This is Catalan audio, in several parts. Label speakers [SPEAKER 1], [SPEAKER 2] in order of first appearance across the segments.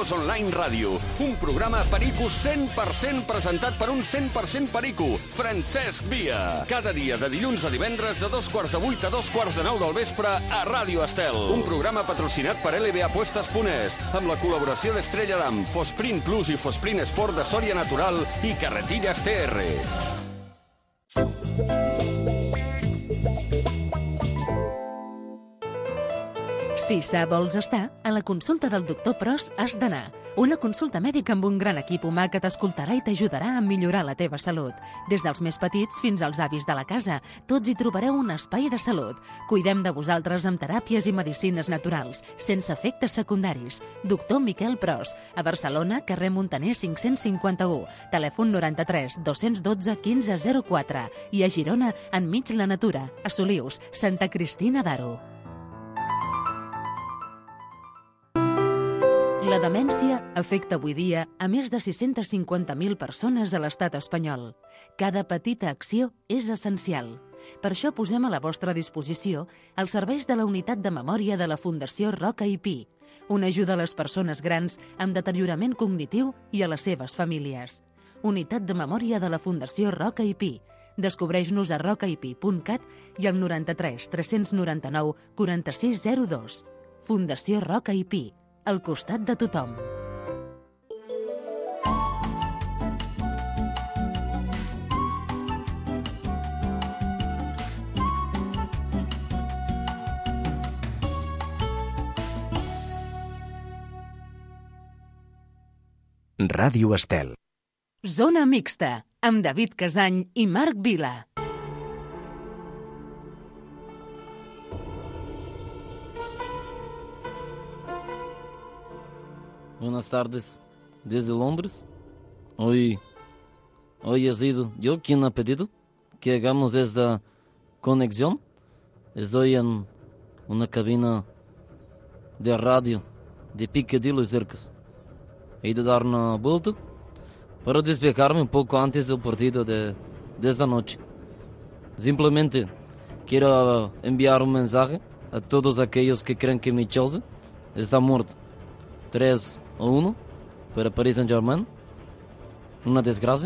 [SPEAKER 1] Pericos Online Ràdio, un programa Perico 100% presentat per un 100% perico, Francesc Via. Cada dia de dilluns a divendres de 7:15 a 8:45 del vespre a Ràdio Estel. Un programa patrocinat per LBA Puestas.es, amb la col·laboració d'Estrella Damm, Fosprint Plus i Fosprint Sport de Sòria Natural i Carretillas TR.
[SPEAKER 2] Si sa vols estar, a la consulta del doctor Pros has d'anar. Una consulta mèdica amb un gran equip humà que t'escoltarà i t'ajudarà a millorar la teva salut. Des dels més petits fins als avis de la casa, tots hi trobareu un espai de salut. Cuidem de vosaltres amb teràpies i medicines naturals, sense efectes secundaris. Doctor Miquel Pros, a Barcelona, carrer Muntaner 551, telèfon 93 212 1504 i a Girona, enmig la natura, a Solius, Santa Cristina d'Aro. La demència afecta avui dia a més de 650.000 persones a l'estat espanyol. Cada petita acció és essencial. Per això posem a la vostra disposició els serveis de la Unitat de Memòria de la Fundació Roca i Pi, una ajuda a les persones grans amb deteriorament cognitiu i a les seves famílies. Unitat de Memòria de la Fundació Roca i Pi. Descobreix-nos a rocaipi.cat i al 93 399 4602. Fundació Roca i Pi, al costat de tothom.
[SPEAKER 3] Ràdio Estel.
[SPEAKER 2] Zona mixta, amb David Casany i Marc Vila.
[SPEAKER 4] Buenas tardes, desde Londres. Hoy ha sido yo quien ha pedido que hagamos esta conexión. Estoy en una cabina de radio de Piccadilly y cercas. He ido a dar una vuelta para despejarme un poco antes del partido de esta noche. Simplemente quiero enviar un mensaje a todos aquellos que creen que mi Chelsea está muerto. 3-1 para Paris Saint-Germain. Una desgracia.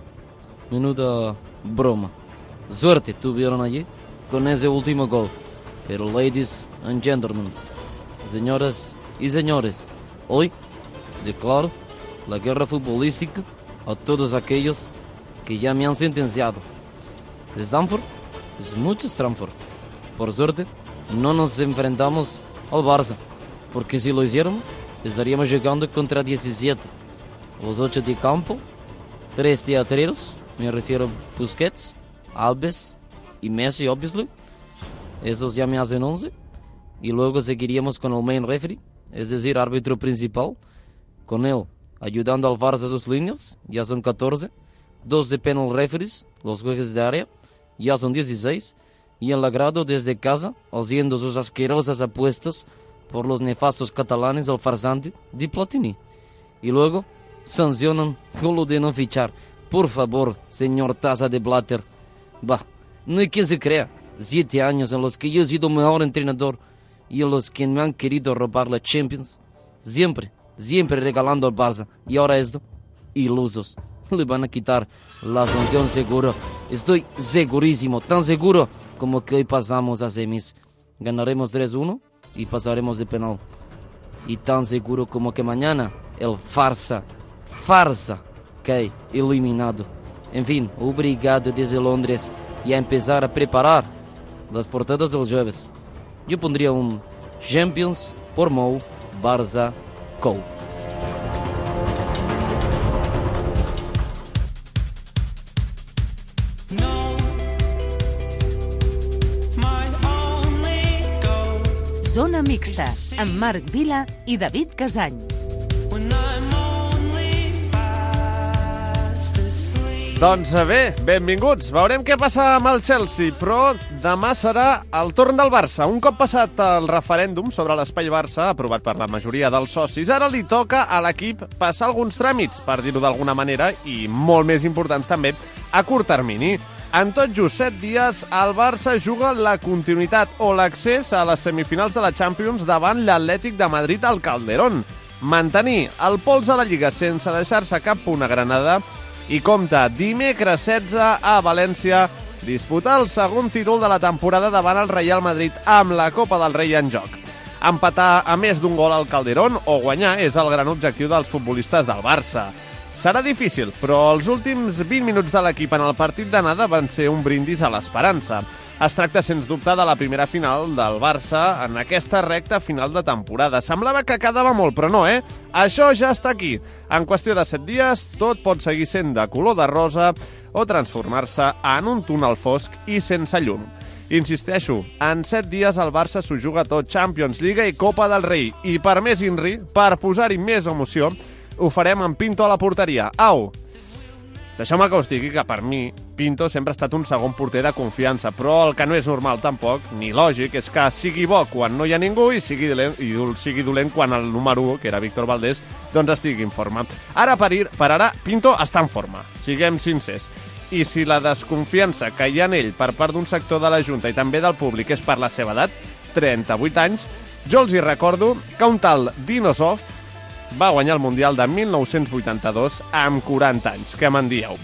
[SPEAKER 4] Menuda broma. Suerte tuvieron allí con ese último gol. Pero ladies and gentlemen, señoras y señores, hoy declaro la guerra futbolística a todos aquellos que ya me han sentenciado. Stamford es mucho Stamford. Por suerte no nos enfrentamos al Barça, porque si lo hiciéramos estaríamos jugando contra 17. Los 8 de campo, 3 teatreros, me refiero a Busquets, Alves y Messi, obviously. Esos ya me hacen 11. Y luego seguiríamos con el main referee, es decir, árbitro principal, con él ayudando al Barça a sus líneas, ya son 14. 2 de penal referees, los jueces de área, ya son 16. Y el agrado desde casa, haciendo sus asquerosas apuestas por los nefastos catalanes al farsante de Platini. Y luego sancionan con lo de no fichar. Por favor, señor Taza de Blatter. Bah, no hay quien se crea. 7 años en los que yo he sido mejor entrenador y en los que me han querido robar la Champions. Siempre regalando al Barça. Y ahora esto, ilusos. Le van a quitar la sanción seguro. Estoy segurísimo, tan seguro como que hoy pasamos a semis. Ganaremos 3-1 y pasaremos de penal. Y tan seguro como que mañana el farsa cae eliminado. En fin, obrigado desde Londres y a empezar a preparar las portadas del jueves. Yo pondría un Champions por Mou Barça Co.
[SPEAKER 2] Zona mixta, amb Marc Vila i David Casany.
[SPEAKER 5] Doncs bé, benvinguts. Veurem què passa amb el Chelsea, però demà serà el torn del Barça. Un cop passat el referèndum sobre l'espai Barça, aprovat per la majoria dels socis, ara li toca a l'equip passar alguns tràmits, per dir-ho d'alguna manera, i molt més importants també, a curt termini. En tot just 7 dies, el Barça juga la continuïtat o l'accés a les semifinals de la Champions davant l'Atlètic de Madrid al Calderón. mantenir el pols a la Lliga sense deixar-se cap punt a Granada i compta dimecres 16 a València disputar el segon títol de la temporada davant el Real Madrid amb la Copa del Rei en joc. Empatar a més d'un gol al Calderón o guanyar és el gran objectiu dels futbolistes del Barça. Serà difícil, però els últims 20 minuts de l'equip en el partit d'anada van ser un brindis a l'esperança. Es tracta, sens dubte, de la primera final del Barça en aquesta recta final de temporada. Semblava que quedava molt, però no, Això ja està aquí. En qüestió de 7 dies, tot pot seguir sent de color de rosa o transformar-se en un túnel fosc i sense llum. Insisteixo, en 7 dies el Barça s'ho juga tot, Champions, Lliga i Copa del Rei. I per més INRI, per posar-hi més emoció, ho farem amb Pinto a la porteria. Au! Deixeu-me que us digui que per mi Pinto sempre ha estat un segon porter de confiança, però el que no és normal tampoc, ni lògic, és que sigui bo quan no hi ha ningú i sigui dolent quan el número 1, que era Víctor Valdés, doncs estigui en forma. Ara per ara, Pinto està en forma, siguem sincers. I si la desconfiança que hi ha en ell per part d'un sector de la Junta i també del públic és per la seva edat, 38 anys, jo els hi recordo que un tal Dinosov va guanyar el Mundial de 1982 amb 40 anys. Què me'n dieu?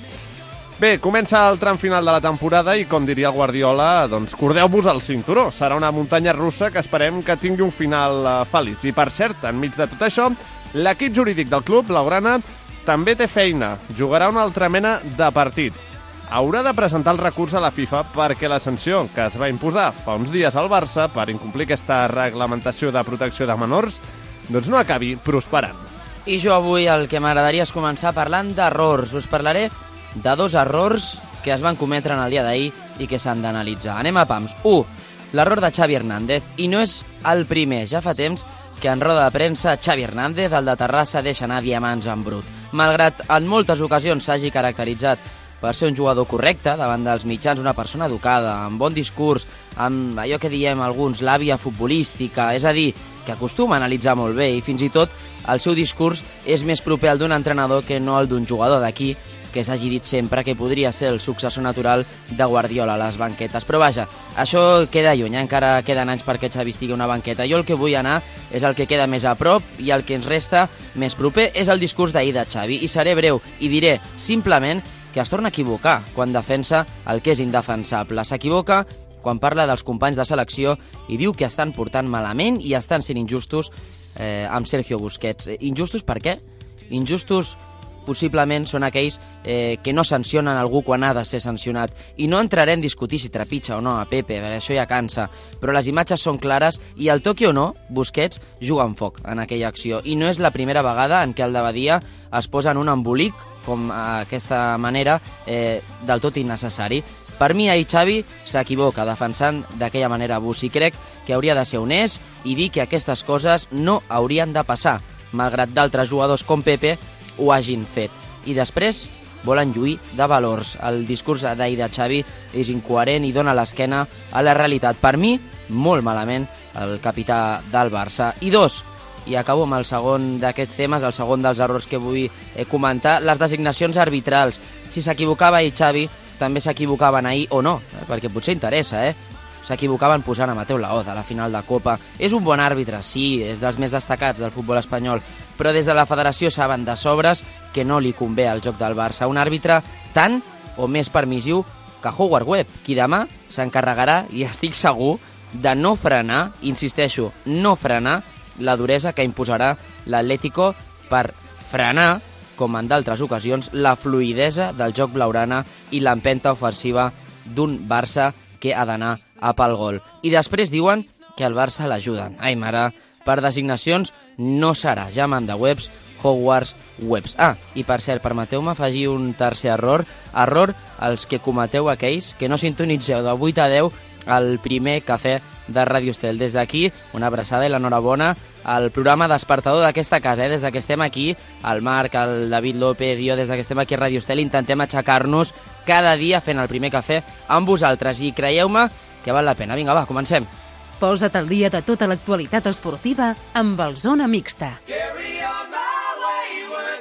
[SPEAKER 5] Bé, comença el tram final de la temporada i, com diria el Guardiola, doncs cordeu-vos al cinturó. Serà una muntanya russa que esperem que tingui un final feliç. I, per cert, enmig de tot això, l'equip jurídic del club, Blaugrana, també té feina. Jugarà una altra mena de partit. Haurà de presentar el recurs a la FIFA perquè la sanció que es va imposar fa uns dies al Barça per incomplir aquesta reglamentació de protecció de menors doncs no acabi prosperant.
[SPEAKER 6] I jo avui el que m'agradaria és començar parlant d'errors. Us parlaré de 2 errors que es van cometre en el dia d'ahir i que s'han d'analitzar. Anem a pams. 1. L'error de Xavi Hernández. I no és el primer. Ja fa temps que en roda de premsa Xavi Hernández, el de Terrassa, deixa anar diamants en brut. Malgrat en moltes ocasions s'hagi caracteritzat per ser un jugador correcte davant dels mitjans, una persona educada, amb bon discurs, amb allò que diem alguns, l'àvia futbolística, és a dir, que acostuma a analitzar molt bé i fins i tot el seu discurs és més proper al d'un entrenador que no al d'un jugador, d'aquí que s'hagi dit sempre que podria ser el successor natural de Guardiola a les banquetes. Però vaja, això queda lluny, encara queden anys perquè Xavi estigui a una banqueta. Jo el que vull anar és el que queda més a prop i el que ens resta més proper és el discurs d'ahir de Xavi. I seré breu i diré simplement que es torna a equivocar quan defensa el que és indefensable. S'equivoca quan parla dels companys de selecció i diu que estan portant malament i estan sent injustos amb Sergio Busquets. Injustos per què? Injustos possiblement són aquells que no sancionen algú quan ha de ser sancionat. I no entraré en discutir si trepitja o no a Pepe, això ja cansa, però les imatges són clares i el toqui o no, Busquets juga amb foc en aquella acció. I no és la primera vegada en què el de Badia es posa en un embolic com aquesta manera del tot innecessari. Per mi, ahir Xavi s'equivoca defensant d'aquella manera Bus i crec que hauria de ser honest i dir que aquestes coses no haurien de passar, malgrat d'altres jugadors com Pepe ho hagin fet. I després volen lluir de valors. El discurs d'ahir de Xavi és incoherent i dona l'esquena a la realitat. Per mi, molt malament, el capità del Barça. I 2, i acabo amb el segon d'aquests temes, el segon dels errors que vull comentar, les designacions arbitrals. Si s'equivocava ahir Xavi, també s'equivocaven ahir o no, perquè potser interessa, s'equivocaven posant a Mateu Laoz a la final de Copa. És un bon àrbitre, sí, és dels més destacats del futbol espanyol, però des de la federació saben de sobres que no li convé al joc del Barça. Un àrbitre tant o més permissiu que Howard Webb, qui demà s'encarregarà, i estic segur, de no frenar, insisteixo, no frenar la duresa que imposarà l'Atlético per frenar, com en d'altres ocasions, la fluïdesa del joc blaugrana i l'empenta ofensiva d'un Barça que ha d'anar a pel gol. I després diuen que el Barça l'ajuden. Ai, mare, per designacions no serà. Ja manda Webs, Hogwarts, Webs. I per cert, permeteu-me afegir un tercer error. Error als que cometeu aquells que no sintonitzeu de 8 a 10 el primer cafè de Ràdio Estel. Des d'aquí, una abraçada i l'enhorabona al programa despertador d'aquesta casa. Des que estem aquí, el Marc, el David López, jo, des que estem aquí a Ràdio Estel, intentem aixecar-nos cada dia fent el primer cafè amb vosaltres. I creieu-me que val la pena. Vinga, va, comencem.
[SPEAKER 2] Posa't al dia de tota l'actualitat esportiva amb el Zona Mixta.
[SPEAKER 7] Carry on my wayward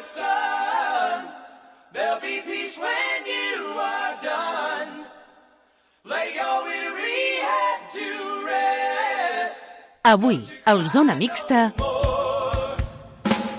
[SPEAKER 7] son. There'll be peace when you are done. Lay your weary head to rest.
[SPEAKER 2] Avui, al Zona Mixta...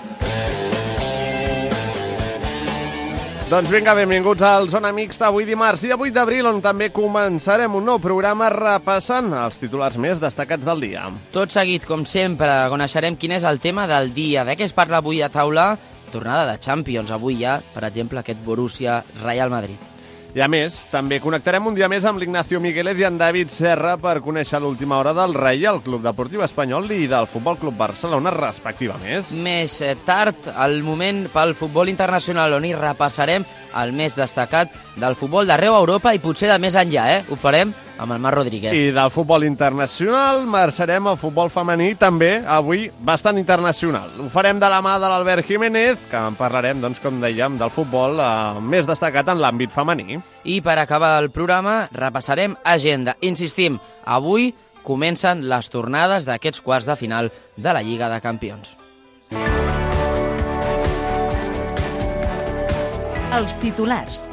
[SPEAKER 5] Doncs vinga, benvinguts al Zona Mixta, avui dimarts, dia 8 d'abril, on també començarem un nou programa repassant els titulars més destacats del dia.
[SPEAKER 6] Tot seguit, com sempre, coneixerem quin és el tema del dia. De què es parla avui a taula? Tornada de Champions. Avui hi ha, per exemple, aquest Borussia Real Madrid.
[SPEAKER 5] I a més, també connectarem un dia més amb l'Ignacio Miguelet i en David Serra per conèixer l'última hora del Reial Club Deportiu Espanyol i del Futbol Club Barcelona, respectivament.
[SPEAKER 6] Més tard, el moment pel futbol internacional, on hi repassarem el més destacat del futbol d'arreu a Europa i potser de més enllà, Ho farem amb el Marc Rodríguez.
[SPEAKER 5] I del futbol internacional marxarem al futbol femení, també, avui, bastant internacional. Ho farem de la mà de l'Albert Jiménez, que en parlarem, doncs, com dèiem, del futbol més destacat en l'àmbit femení.
[SPEAKER 6] I per acabar el programa, repassarem agenda. Insistim, avui comencen les tornades d'aquests quarts de final de la Lliga de Campions.
[SPEAKER 2] Els titulars.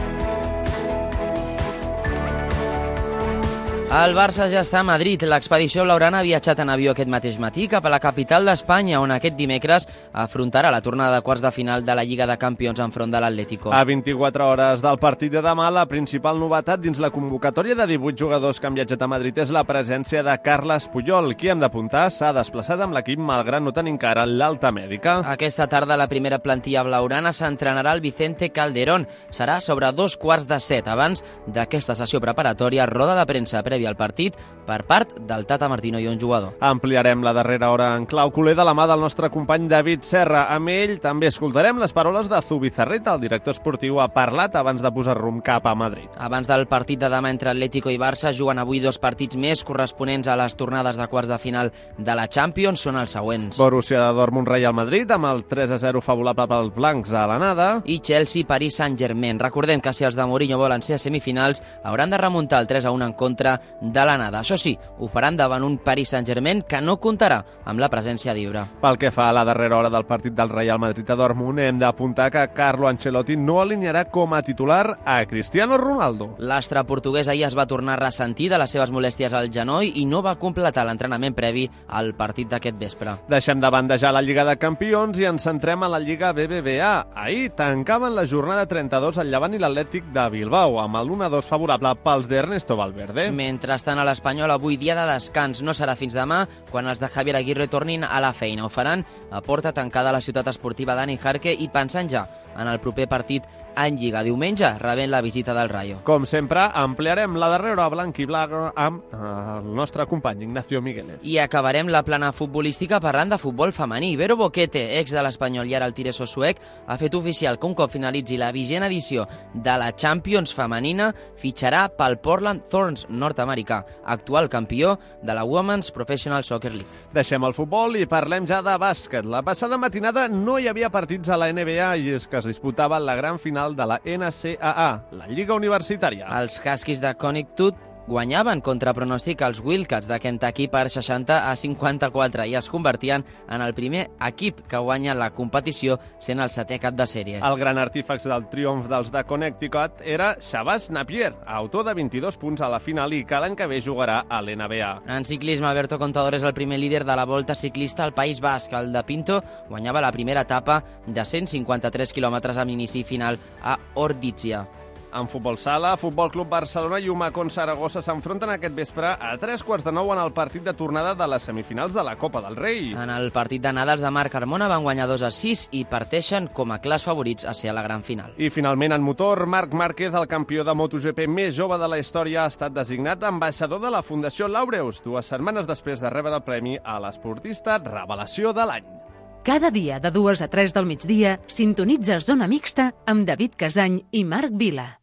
[SPEAKER 6] El Barça ja està a Madrid. L'expedició blaugrana ha viatjat en avió aquest mateix matí cap a la capital d'Espanya, on aquest dimecres afrontarà la tornada de quarts de final de la Lliga de Campions enfront de l'Atlético.
[SPEAKER 5] A 24 hores del partit de demà, la principal novetat dins la convocatòria de 18 jugadors que han viatjat a Madrid és la presència de Carles Puyol, qui, hem d'apuntar, s'ha desplaçat amb l'equip malgrat no tenir encara l'alta mèdica.
[SPEAKER 6] Aquesta tarda la primera plantilla blaugrana s'entrenarà al Vicente Calderón. Serà sobre 2:15. Abans d'aquesta sessió preparatòria, roda de premsa prèvia al partit per part del Tata Martino i un jugador.
[SPEAKER 5] Ampliarem la darrera hora en clau culer de la mà del nostre company David Serra. Amb ell també escoltarem les paraules de Zubizarreta. El director esportiu ha parlat abans de posar rumb cap a Madrid.
[SPEAKER 6] Abans del partit de demà entre Atlético i Barça, juguen avui dos partits més corresponents a les tornades de quarts de final de la Champions. Són els següents.
[SPEAKER 5] Borussia de Dortmund Real Madrid, amb el 3-0 favorable pels blancs a l'anada.
[SPEAKER 6] I Chelsea Paris Saint-Germain. Recordem que si els de Mourinho volen ser a semifinals, hauran de remuntar el 3-1 en contra de l'anada. Això sí, ho faran davant un Paris Saint-Germain que no comptarà amb la presència d'Ibra.
[SPEAKER 5] Pel que fa a la darrera hora del partit del Real Madrid a Dortmund, hem d'apuntar que Carlo Ancelotti no alinearà com a titular a Cristiano Ronaldo.
[SPEAKER 6] L'astre portuguès ahir es va tornar a ressentir de les seves molèsties al genoll i no va completar l'entrenament previ al partit d'aquest vespre.
[SPEAKER 5] Deixem de bandejar la Lliga de Campions i ens centrem en la Lliga BBVA. Ahir tancaven la jornada 32 el Llevant i l'Atlètic de Bilbao, amb el 1-2 favorable pels d'Ernesto Valverde.
[SPEAKER 6] Mentrestant, a l'Espanyol, avui dia de descans. No serà fins demà, quan els de Javier Aguirre tornin a la feina. Ho faran a porta tancada a la ciutat esportiva Dani Jarque i pensant ja en el proper partit en Lliga. Diumenge rebent la visita del Rayo.
[SPEAKER 5] Com sempre, ampliarem la darrera hora blanc i blanc amb el nostre company Ignacio Miguelet.
[SPEAKER 6] I acabarem la plana futbolística parlant de futbol femení. Vero Boquete, ex de l'Espanyol i ara el Tireso suec, ha fet oficial que un cop finalitzi la vigent edició de la Champions femenina fitxarà pel Portland Thorns nord-americà, actual campió de la Women's Professional Soccer League.
[SPEAKER 5] Deixem el futbol i parlem ja de bàsquet. La passada matinada no hi havia partits a la NBA i és que es disputava la gran final de la NCAA, la Lliga Universitària.
[SPEAKER 6] Els Huskies de Connecticut guanyaven contra pronòstic els Wildcats de Kentucky per 60-54 i es convertien en el primer equip que guanya la competició, sent el 7è cap de sèrie.
[SPEAKER 5] El gran artífex del triomf dels de Connecticut era Shabazz Napier, autor de 22 punts a la final i que l'any que ve jugarà a l'NBA.
[SPEAKER 6] En ciclisme, Alberto Contador és el primer líder de la Volta ciclista al País Basc. El de Pinto guanyava la primera etapa de 153 quilòmetres amb inici final a Ordizia.
[SPEAKER 5] En futbol sala, Futbol Club Barcelona i Humacón Saragossa s'enfronten aquest vespre a 3:15 en el partit de tornada de les semifinals de la Copa del Rei.
[SPEAKER 6] En el partit d'anada, els de Marc Carmona van guanyar 2-6 i parteixen com a clars favorits a ser a la gran final.
[SPEAKER 5] I finalment, en motor, Marc Márquez, el campió de MotoGP més jove de la història, ha estat designat ambaixador de la Fundació Laureus, 2 setmanes després de rebre el premi a l'esportista Revelació de l'any.
[SPEAKER 2] Cada dia de 2 a 3 del migdia sintonitza Zona Mixta amb David Casany i Marc Vila.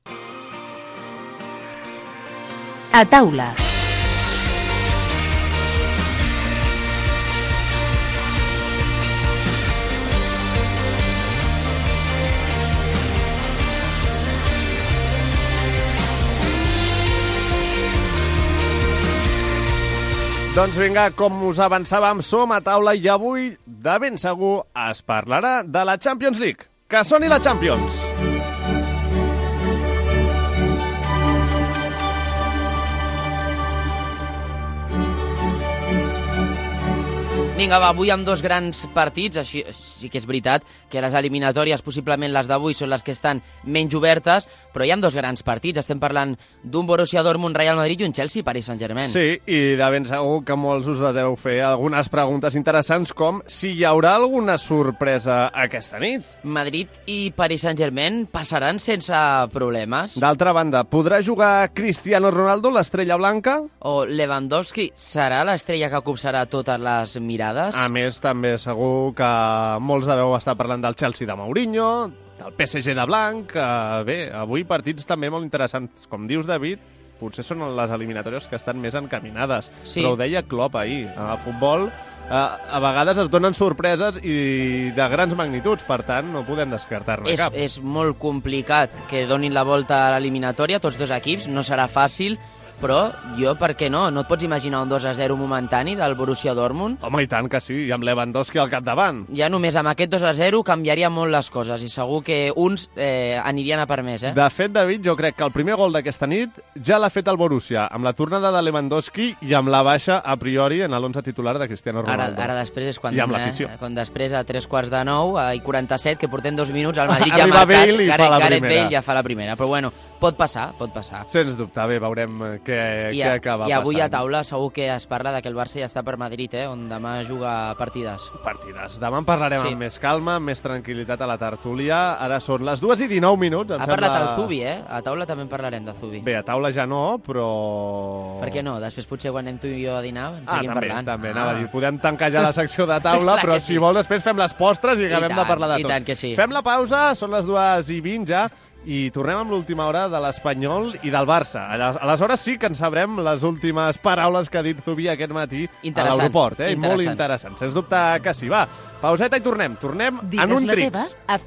[SPEAKER 2] A taula.
[SPEAKER 5] Doncs vinga, com us avançàvem, som a taula i avui, de ben segur, es parlarà de la Champions League. Que soni la Champions!
[SPEAKER 6] Vinga, va, avui amb dos grans partits, així sí que és veritat que les eliminatòries, possiblement les d'avui, són les que estan menys obertes, però hi ha dos grans partits. Estem parlant d'un Borussia Dortmund, Real Madrid i un Chelsea, Paris Saint-Germain.
[SPEAKER 5] Sí, i de ben segur que molts us deveu fer algunes preguntes interessants, com si hi haurà alguna sorpresa aquesta nit.
[SPEAKER 6] Madrid i Paris Saint-Germain passaran sense problemes?
[SPEAKER 5] D'altra banda, podrà jugar Cristiano Ronaldo, l'estrella blanca?
[SPEAKER 6] O Lewandowski serà l'estrella que copsarà totes les mirades?
[SPEAKER 5] A més, també segur que molts deveu estar parlant del Chelsea de Mourinho, del PSG de Blanc. Bé, avui partits també molt interessants. Com dius, David, potser són les eliminatòries que estan més encaminades.
[SPEAKER 6] Sí.
[SPEAKER 5] Però ho deia Klopp ahir. A futbol a vegades es donen sorpreses i de grans magnituds, per tant, no podem descartar-ne cap.
[SPEAKER 6] És molt complicat que donin la volta a l'eliminatòria, tots dos equips, no serà fàcil, però jo, per què no? No et pots imaginar un 2-0 momentani del Borussia Dortmund?
[SPEAKER 5] Home, i tant que sí, i amb Lewandowski al capdavant.
[SPEAKER 6] Ja només amb aquest 2-0 canviaria molt les coses i segur que uns anirien a per més,
[SPEAKER 5] De fet, David, jo crec que el primer gol d'aquesta nit ja l'ha fet el Borussia, amb la tornada de Lewandowski i amb la baixa a priori en l'11 titular de Cristiano Ronaldo.
[SPEAKER 6] Ara després és quan,
[SPEAKER 5] I amb l'afició.
[SPEAKER 6] Quan després a 3:45 i 47, que portem 2 minuts, el Madrid ja ha
[SPEAKER 5] Arriba
[SPEAKER 6] marcat,
[SPEAKER 5] Bale i fa la
[SPEAKER 6] Gareth
[SPEAKER 5] primera.
[SPEAKER 6] Bale ja fa la primera. Però bueno, pot passar.
[SPEAKER 5] Sens dubte, bé, veurem què acaba passant.
[SPEAKER 6] I avui a taula segur que es parla que el Barça ja està per Madrid, on demà juga partides.
[SPEAKER 5] Demà en parlarem amb més calma, amb més tranquil·litat a la tertúlia. Ara són les 2:19.
[SPEAKER 6] Ha parlat el Zubi, A taula també en parlarem de Zubi.
[SPEAKER 5] Bé, a taula ja no, però...
[SPEAKER 6] Per què no? Després potser quan anem tu i jo a dinar en seguim parlant.
[SPEAKER 5] També, anava a dir, podem tancar ja la secció de taula, però si vol després fem les postres i acabem de parlar de tot.
[SPEAKER 6] I tant que sí.
[SPEAKER 5] Fem la pausa, són les 2:20 ja, i tornem amb l'última hora de l'Espanyol i del Barça. Aleshores sí que en sabrem les últimes paraules que ha dit Zubi aquest matí a l'aeroport. Molt interessant. Sens dubte que sí. Va, pauseta i tornem. Tornem en un
[SPEAKER 2] Digues la
[SPEAKER 5] trix.
[SPEAKER 2] teva a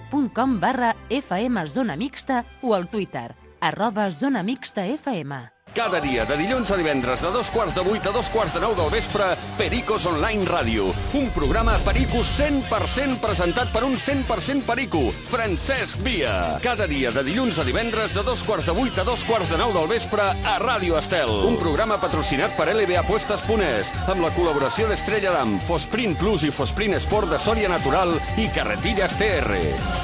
[SPEAKER 2] facebook.com/FM Zona Mixta o al Twitter @Zona Mixta FM.
[SPEAKER 1] Cada dia, de dilluns a divendres, de 7:15 a 9:15 del vespre, Pericos Online Ràdio. Un programa Pericos 100% presentat per un 100% perico, Francesc Via. Cada dia, de dilluns a divendres, de 7:15 a 9:15 del vespre, a Ràdio Estel. Un programa patrocinat per LBApuestas.es, amb la col·laboració d'Estrella Damm, Fosprint Plus i Fosprint Sport de Soria Natural i Carretillas TR.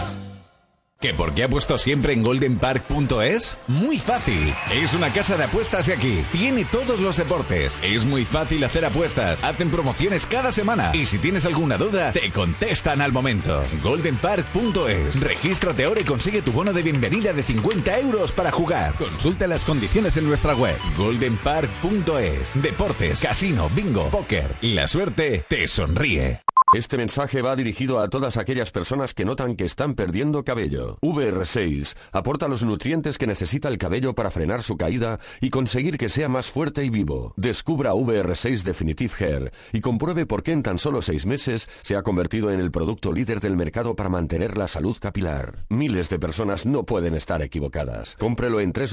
[SPEAKER 8] ¿Que por qué apuesto siempre en goldenpark.es? Muy fácil. Es una casa de apuestas de aquí. Tiene todos los deportes. Es muy fácil hacer apuestas. Hacen promociones cada semana. Y si tienes alguna duda, te contestan al momento. goldenpark.es. Regístrate ahora y consigue tu bono de bienvenida de 50 € para jugar. Consulta las condiciones en nuestra web. goldenpark.es. Deportes, casino, bingo, póker. La suerte te sonríe.
[SPEAKER 1] Este mensaje va dirigido a todas aquellas personas que notan que están perdiendo cabello. VR6 aporta los nutrientes que necesita el cabello para frenar su caída y conseguir que sea más fuerte y vivo. Descubra VR6 Definitive Hair y compruebe por qué en tan solo 6 meses se ha convertido en el producto líder del mercado para mantener la salud capilar. Miles de personas no pueden estar equivocadas. Cómprelo en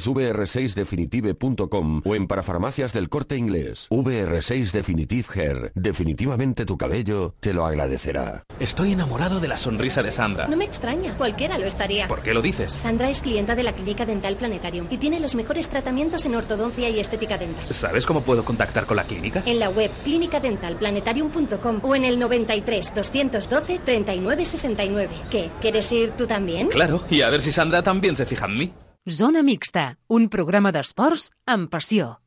[SPEAKER 1] www.vr6definitive.com o en parafarmacias del Corte Inglés. VR6 Definitive Hair. Definitivamente tu cabello te lo agradecerá.
[SPEAKER 9] Estoy enamorado de la sonrisa de Sandra.
[SPEAKER 10] No me extraña, cualquiera lo estaría.
[SPEAKER 9] ¿Por qué lo dices?
[SPEAKER 10] Sandra es clienta de la Clínica Dental Planetarium y tiene los mejores tratamientos en ortodoncia y estética dental.
[SPEAKER 9] ¿Sabes cómo puedo contactar con la clínica?
[SPEAKER 10] En la web clinicadentalplanetarium.com o en el 93 212 39 69. ¿Qué? ¿Quieres ir tú también?
[SPEAKER 9] Claro, y a ver si Sandra también se fija en mí.
[SPEAKER 2] Zona Mixta, un programa d'esports amb passió.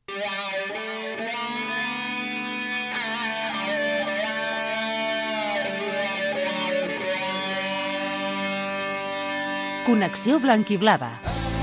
[SPEAKER 2] Connexió blanquiblava.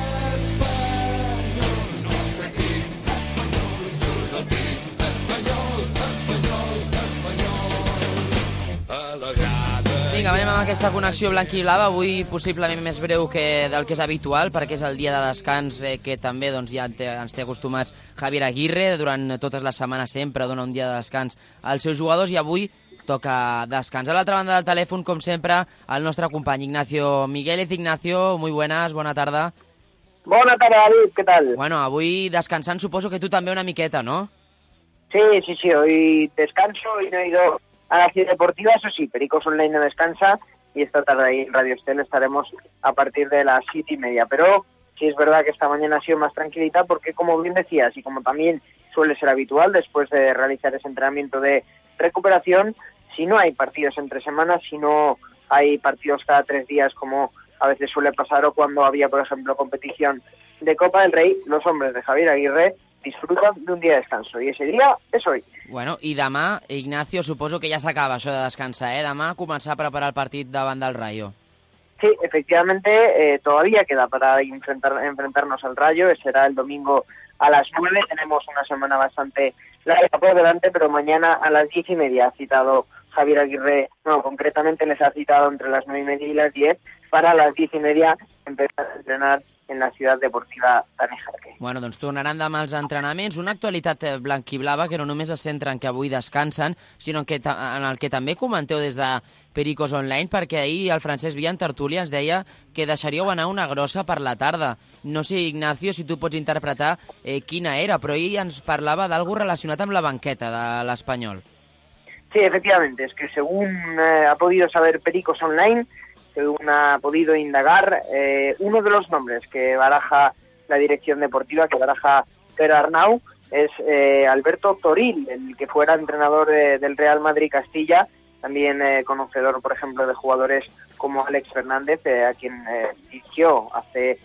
[SPEAKER 6] Vinga, anem amb aquesta connexió blanquiblava, avui possiblement més breu que del que és habitual, perquè és el dia de descans que també doncs, ja ens té acostumats Javier Aguirre, durant totes les setmanes sempre dona un dia de descans als seus jugadors i avui toca descans. A l'altra banda del telèfon, com sempre, el nostre company Ignacio Migueles. Ignacio, muy buenas, bona tarda.
[SPEAKER 11] Bona tarda, David, ¿qué tal?
[SPEAKER 6] Bueno, avui descansant suposo que tu també una miqueta, ¿no?
[SPEAKER 11] Sí, hoy descanso y no he ido a la ciudad deportiva, eso sí, Pericos Online no descansa y esta tarde ahí en Radio Estel estaremos a partir de las 7:30, pero sí es verdad que esta mañana ha sido más tranquilita porque, como bien decías, y como también suele ser habitual, después de realizar ese entrenamiento de recuperación, si no hay partidos entre semanas, si no hay partidos cada 3 días como a veces suele pasar, o cuando había, por ejemplo, competición de Copa del Rey, los hombres de Javier Aguirre disfrutan de un día de descanso, i ese dia és hoy.
[SPEAKER 6] Bueno, i demà, Ignacio, suposo que ja s'acaba això de descansar, Demà començar a preparar el partit davant del Rayo.
[SPEAKER 11] Sí, efectivamente, todavía queda para enfrentarnos al Rayo, será el domingo a las 9, tenemos una semana bastante larga por delante, pero mañana a las 10:30 ha citado Javier Aguirre, no, concretamente les ha citado entre las 9:30 y las 10, para las 10:30 empezar a entrenar en la ciudad deportiva Tanejarque.
[SPEAKER 6] Bueno, doncs tornaran demà els entrenaments. Una actualitat blanquiblava que no només es centra en que avui descansen, sinó que en el que també comenteu des de Pericos Online, perquè ahir el Francesc Villa en tertúlia ens deia que deixaríeu anar una grossa per la tarda. No sé, Ignacio, si tu pots interpretar quina era, però ell ens parlava d'algú relacionat amb la banqueta de l'Espanyol.
[SPEAKER 11] Sí, efectivamente, es que según ha podido saber Pericos Online, según ha podido indagar, uno de los nombres que baraja la dirección deportiva, que baraja Pere Arnau, es Alberto Toril, el que fuera entrenador del Real Madrid Castilla, también conocedor, por ejemplo, de jugadores como Alex Fernández, a quien dirigió hace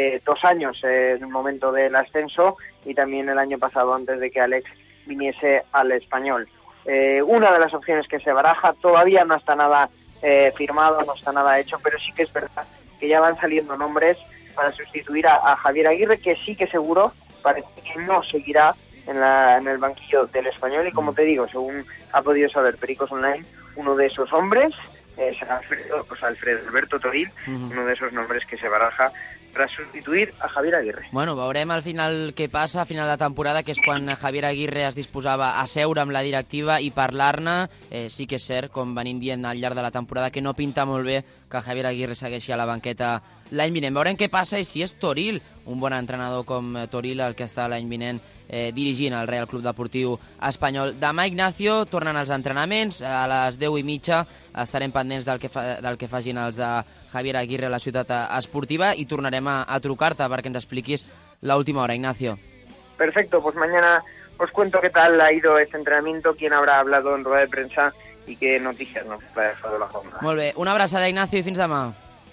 [SPEAKER 11] 2 años en el momento del ascenso, y también el año pasado antes de que Alex viniese al Español. Una de las opciones que se baraja, todavía no está nada firmado, no está nada hecho, pero sí que es verdad que ya van saliendo nombres para sustituir a Javier Aguirre, que sí que seguro parece que no seguirá en el banquillo del Español, y como te digo, según ha podido saber Pericos Online, uno de esos hombres es Alfredo Alberto Toril, uno de esos nombres que se baraja para sustituir a Javier Aguirre.
[SPEAKER 6] Bueno, veurem al final què passa a final de temporada, que és quan Javier Aguirre es disposava a seure amb la directiva i parlar-ne. Sí que és cert, com venim dient al llarg de la temporada, que no pinta molt bé que Javier Aguirre segueixi a la banqueta l'any vinent. Veurem què passa i si és Toril, un bon entrenador com Toril, el que està l'any vinent dirigint el Real Club Deportiu Espanyol. Demà, Ignacio, tornen els entrenaments. A les 10:30 estarem pendents del que facin els de Javier Aguirre a la ciutat esportiva i tornarem a trucar-te perquè ens expliquis l'última hora, Ignacio.
[SPEAKER 11] Perfecto, pues mañana os cuento qué tal ha ido este entrenamiento, quién habrá hablado en rueda de prensa y qué noticias nos ha dejado la jornada.
[SPEAKER 6] Molt bé, una abraçada, Ignacio, i fins demà.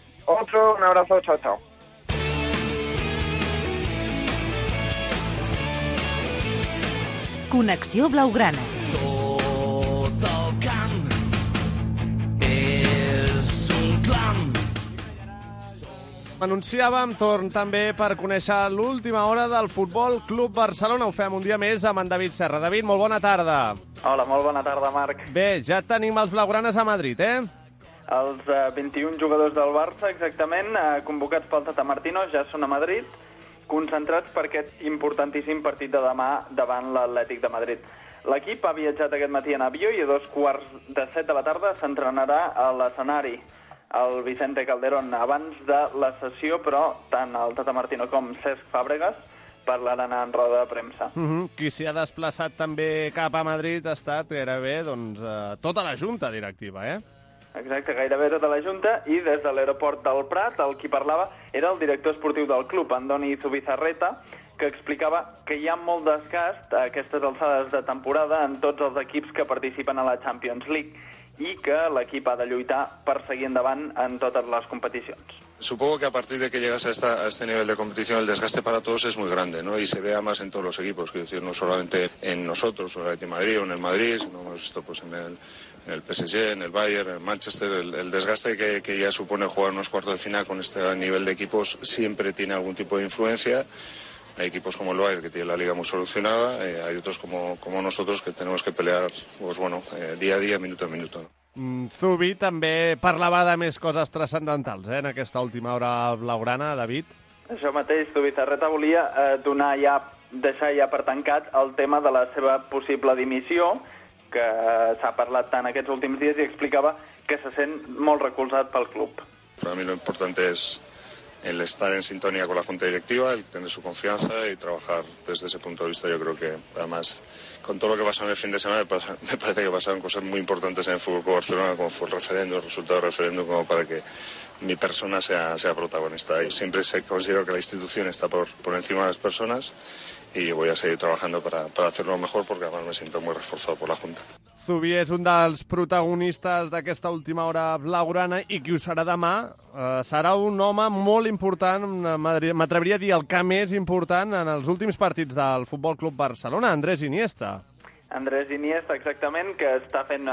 [SPEAKER 11] Otro, un abrazo, chao, chao.
[SPEAKER 2] Connexió Blaugrana.
[SPEAKER 7] Tot el camp és un clam.
[SPEAKER 5] Anunciàvem torn també per conèixer l'última hora del Futbol Club Barcelona. Ho fem un dia més amb en David Serra. David, molt bona tarda.
[SPEAKER 12] Hola, molt bona tarda, Marc.
[SPEAKER 5] Bé, ja tenim els blaugranes a Madrid,
[SPEAKER 12] Els 21 jugadors del Barça, exactament, convocats pel Tata Martino, ja són a Madrid, concentrats per aquest importantíssim partit de demà davant l'Atlètic de Madrid. L'equip ha viatjat aquest matí en avió i a 2:45 de la tarda s'entrenarà a l'escenari, al Vicente Calderón. Abans de la sessió, però, tant el Tata Martino com Cesc Fàbregas parlaran en roda de premsa.
[SPEAKER 5] Qui s'hi ha desplaçat també cap a Madrid ha estat gairebé tota la junta directiva,
[SPEAKER 12] Exacte, gairebé tota la junta, i des de l'aeroport del Prat el qui parlava era el director esportiu del club, Andoni Zubizarreta, que explicava que hi ha molt desgast a aquestes alçades de temporada en tots els equips que participen a la Champions League i que l'equip ha de lluitar per seguir endavant en totes les competicions.
[SPEAKER 13] Supongo que a partir de que llegas a este nivel de competición el desgaste para todos es muy grande, ¿no? Y se vea más en todos los equipos, quiero decir, no solamente en nosotros, o en Madrid o en el Madrid, sino hemos visto pues en el PSG, en el Bayern, en Manchester, el desgaste que ya supone jugar unos cuartos de final con este nivel de equipos siempre tiene algún tipo de influencia. Hay equipos como el Bayern que tiene la liga muy solucionada, hay otros como nosotros que tenemos que pelear pues bueno, día a día, minuto a minuto.
[SPEAKER 5] Zubi també parlava de més coses transcendentals en aquesta última hora blaugrana, David.
[SPEAKER 12] Això mateix, Zubizarreta volia deixar ja per tancat el tema de la seva possible dimissió, que s'ha parlat tant aquests últims dies, i explicava que se sent molt recolzat pel club.
[SPEAKER 13] Para mí lo importante es el estar en sintonía con la Junta Directiva, el tener su confianza y trabajar desde ese punto de vista. Yo creo que, además, con todo lo que pasó en el fin de semana, me parece que pasaron cosas muy importantes en el Fútbol Club Barcelona, como fue el referéndum, el resultado del referéndum, como para que mi persona sea protagonista. Y siempre considero que la institución está por encima de las personas y voy a seguir trabajando para hacerlo mejor, porque además me siento muy reforzado por la Junta.
[SPEAKER 5] Zubi és un dels protagonistes d'aquesta última hora blaugrana i qui ho serà demà serà un home molt important, m'atreviria a dir el que més important en els últims partits del Futbol Club Barcelona, Andrés Iniesta.
[SPEAKER 12] Andrés Iniesta, exactament, que està fent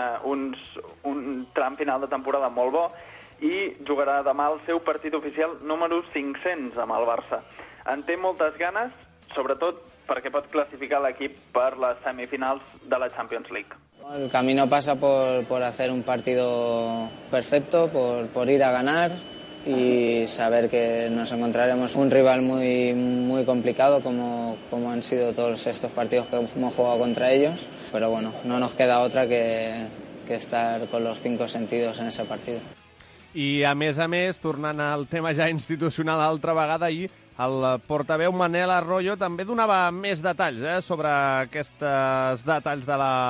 [SPEAKER 12] un tram final de temporada molt bo i jugarà demà el seu partit oficial número 500 amb el Barça. En té moltes ganes, sobretot perquè pot classificar l'equip per les semifinals de la Champions League.
[SPEAKER 14] El camino pasa por hacer un partido perfecto, por ir a ganar y saber que nos encontraremos un rival muy complicado como han sido todos estos partidos que hemos jugado contra ellos. Pero bueno, no nos queda otra que estar con los 5 sentidos en ese partido.
[SPEAKER 5] I a més, tornant al tema ja institucional altra vegada, ahir el portaveu Manel Arroyo també donava més detalls sobre aquests detalls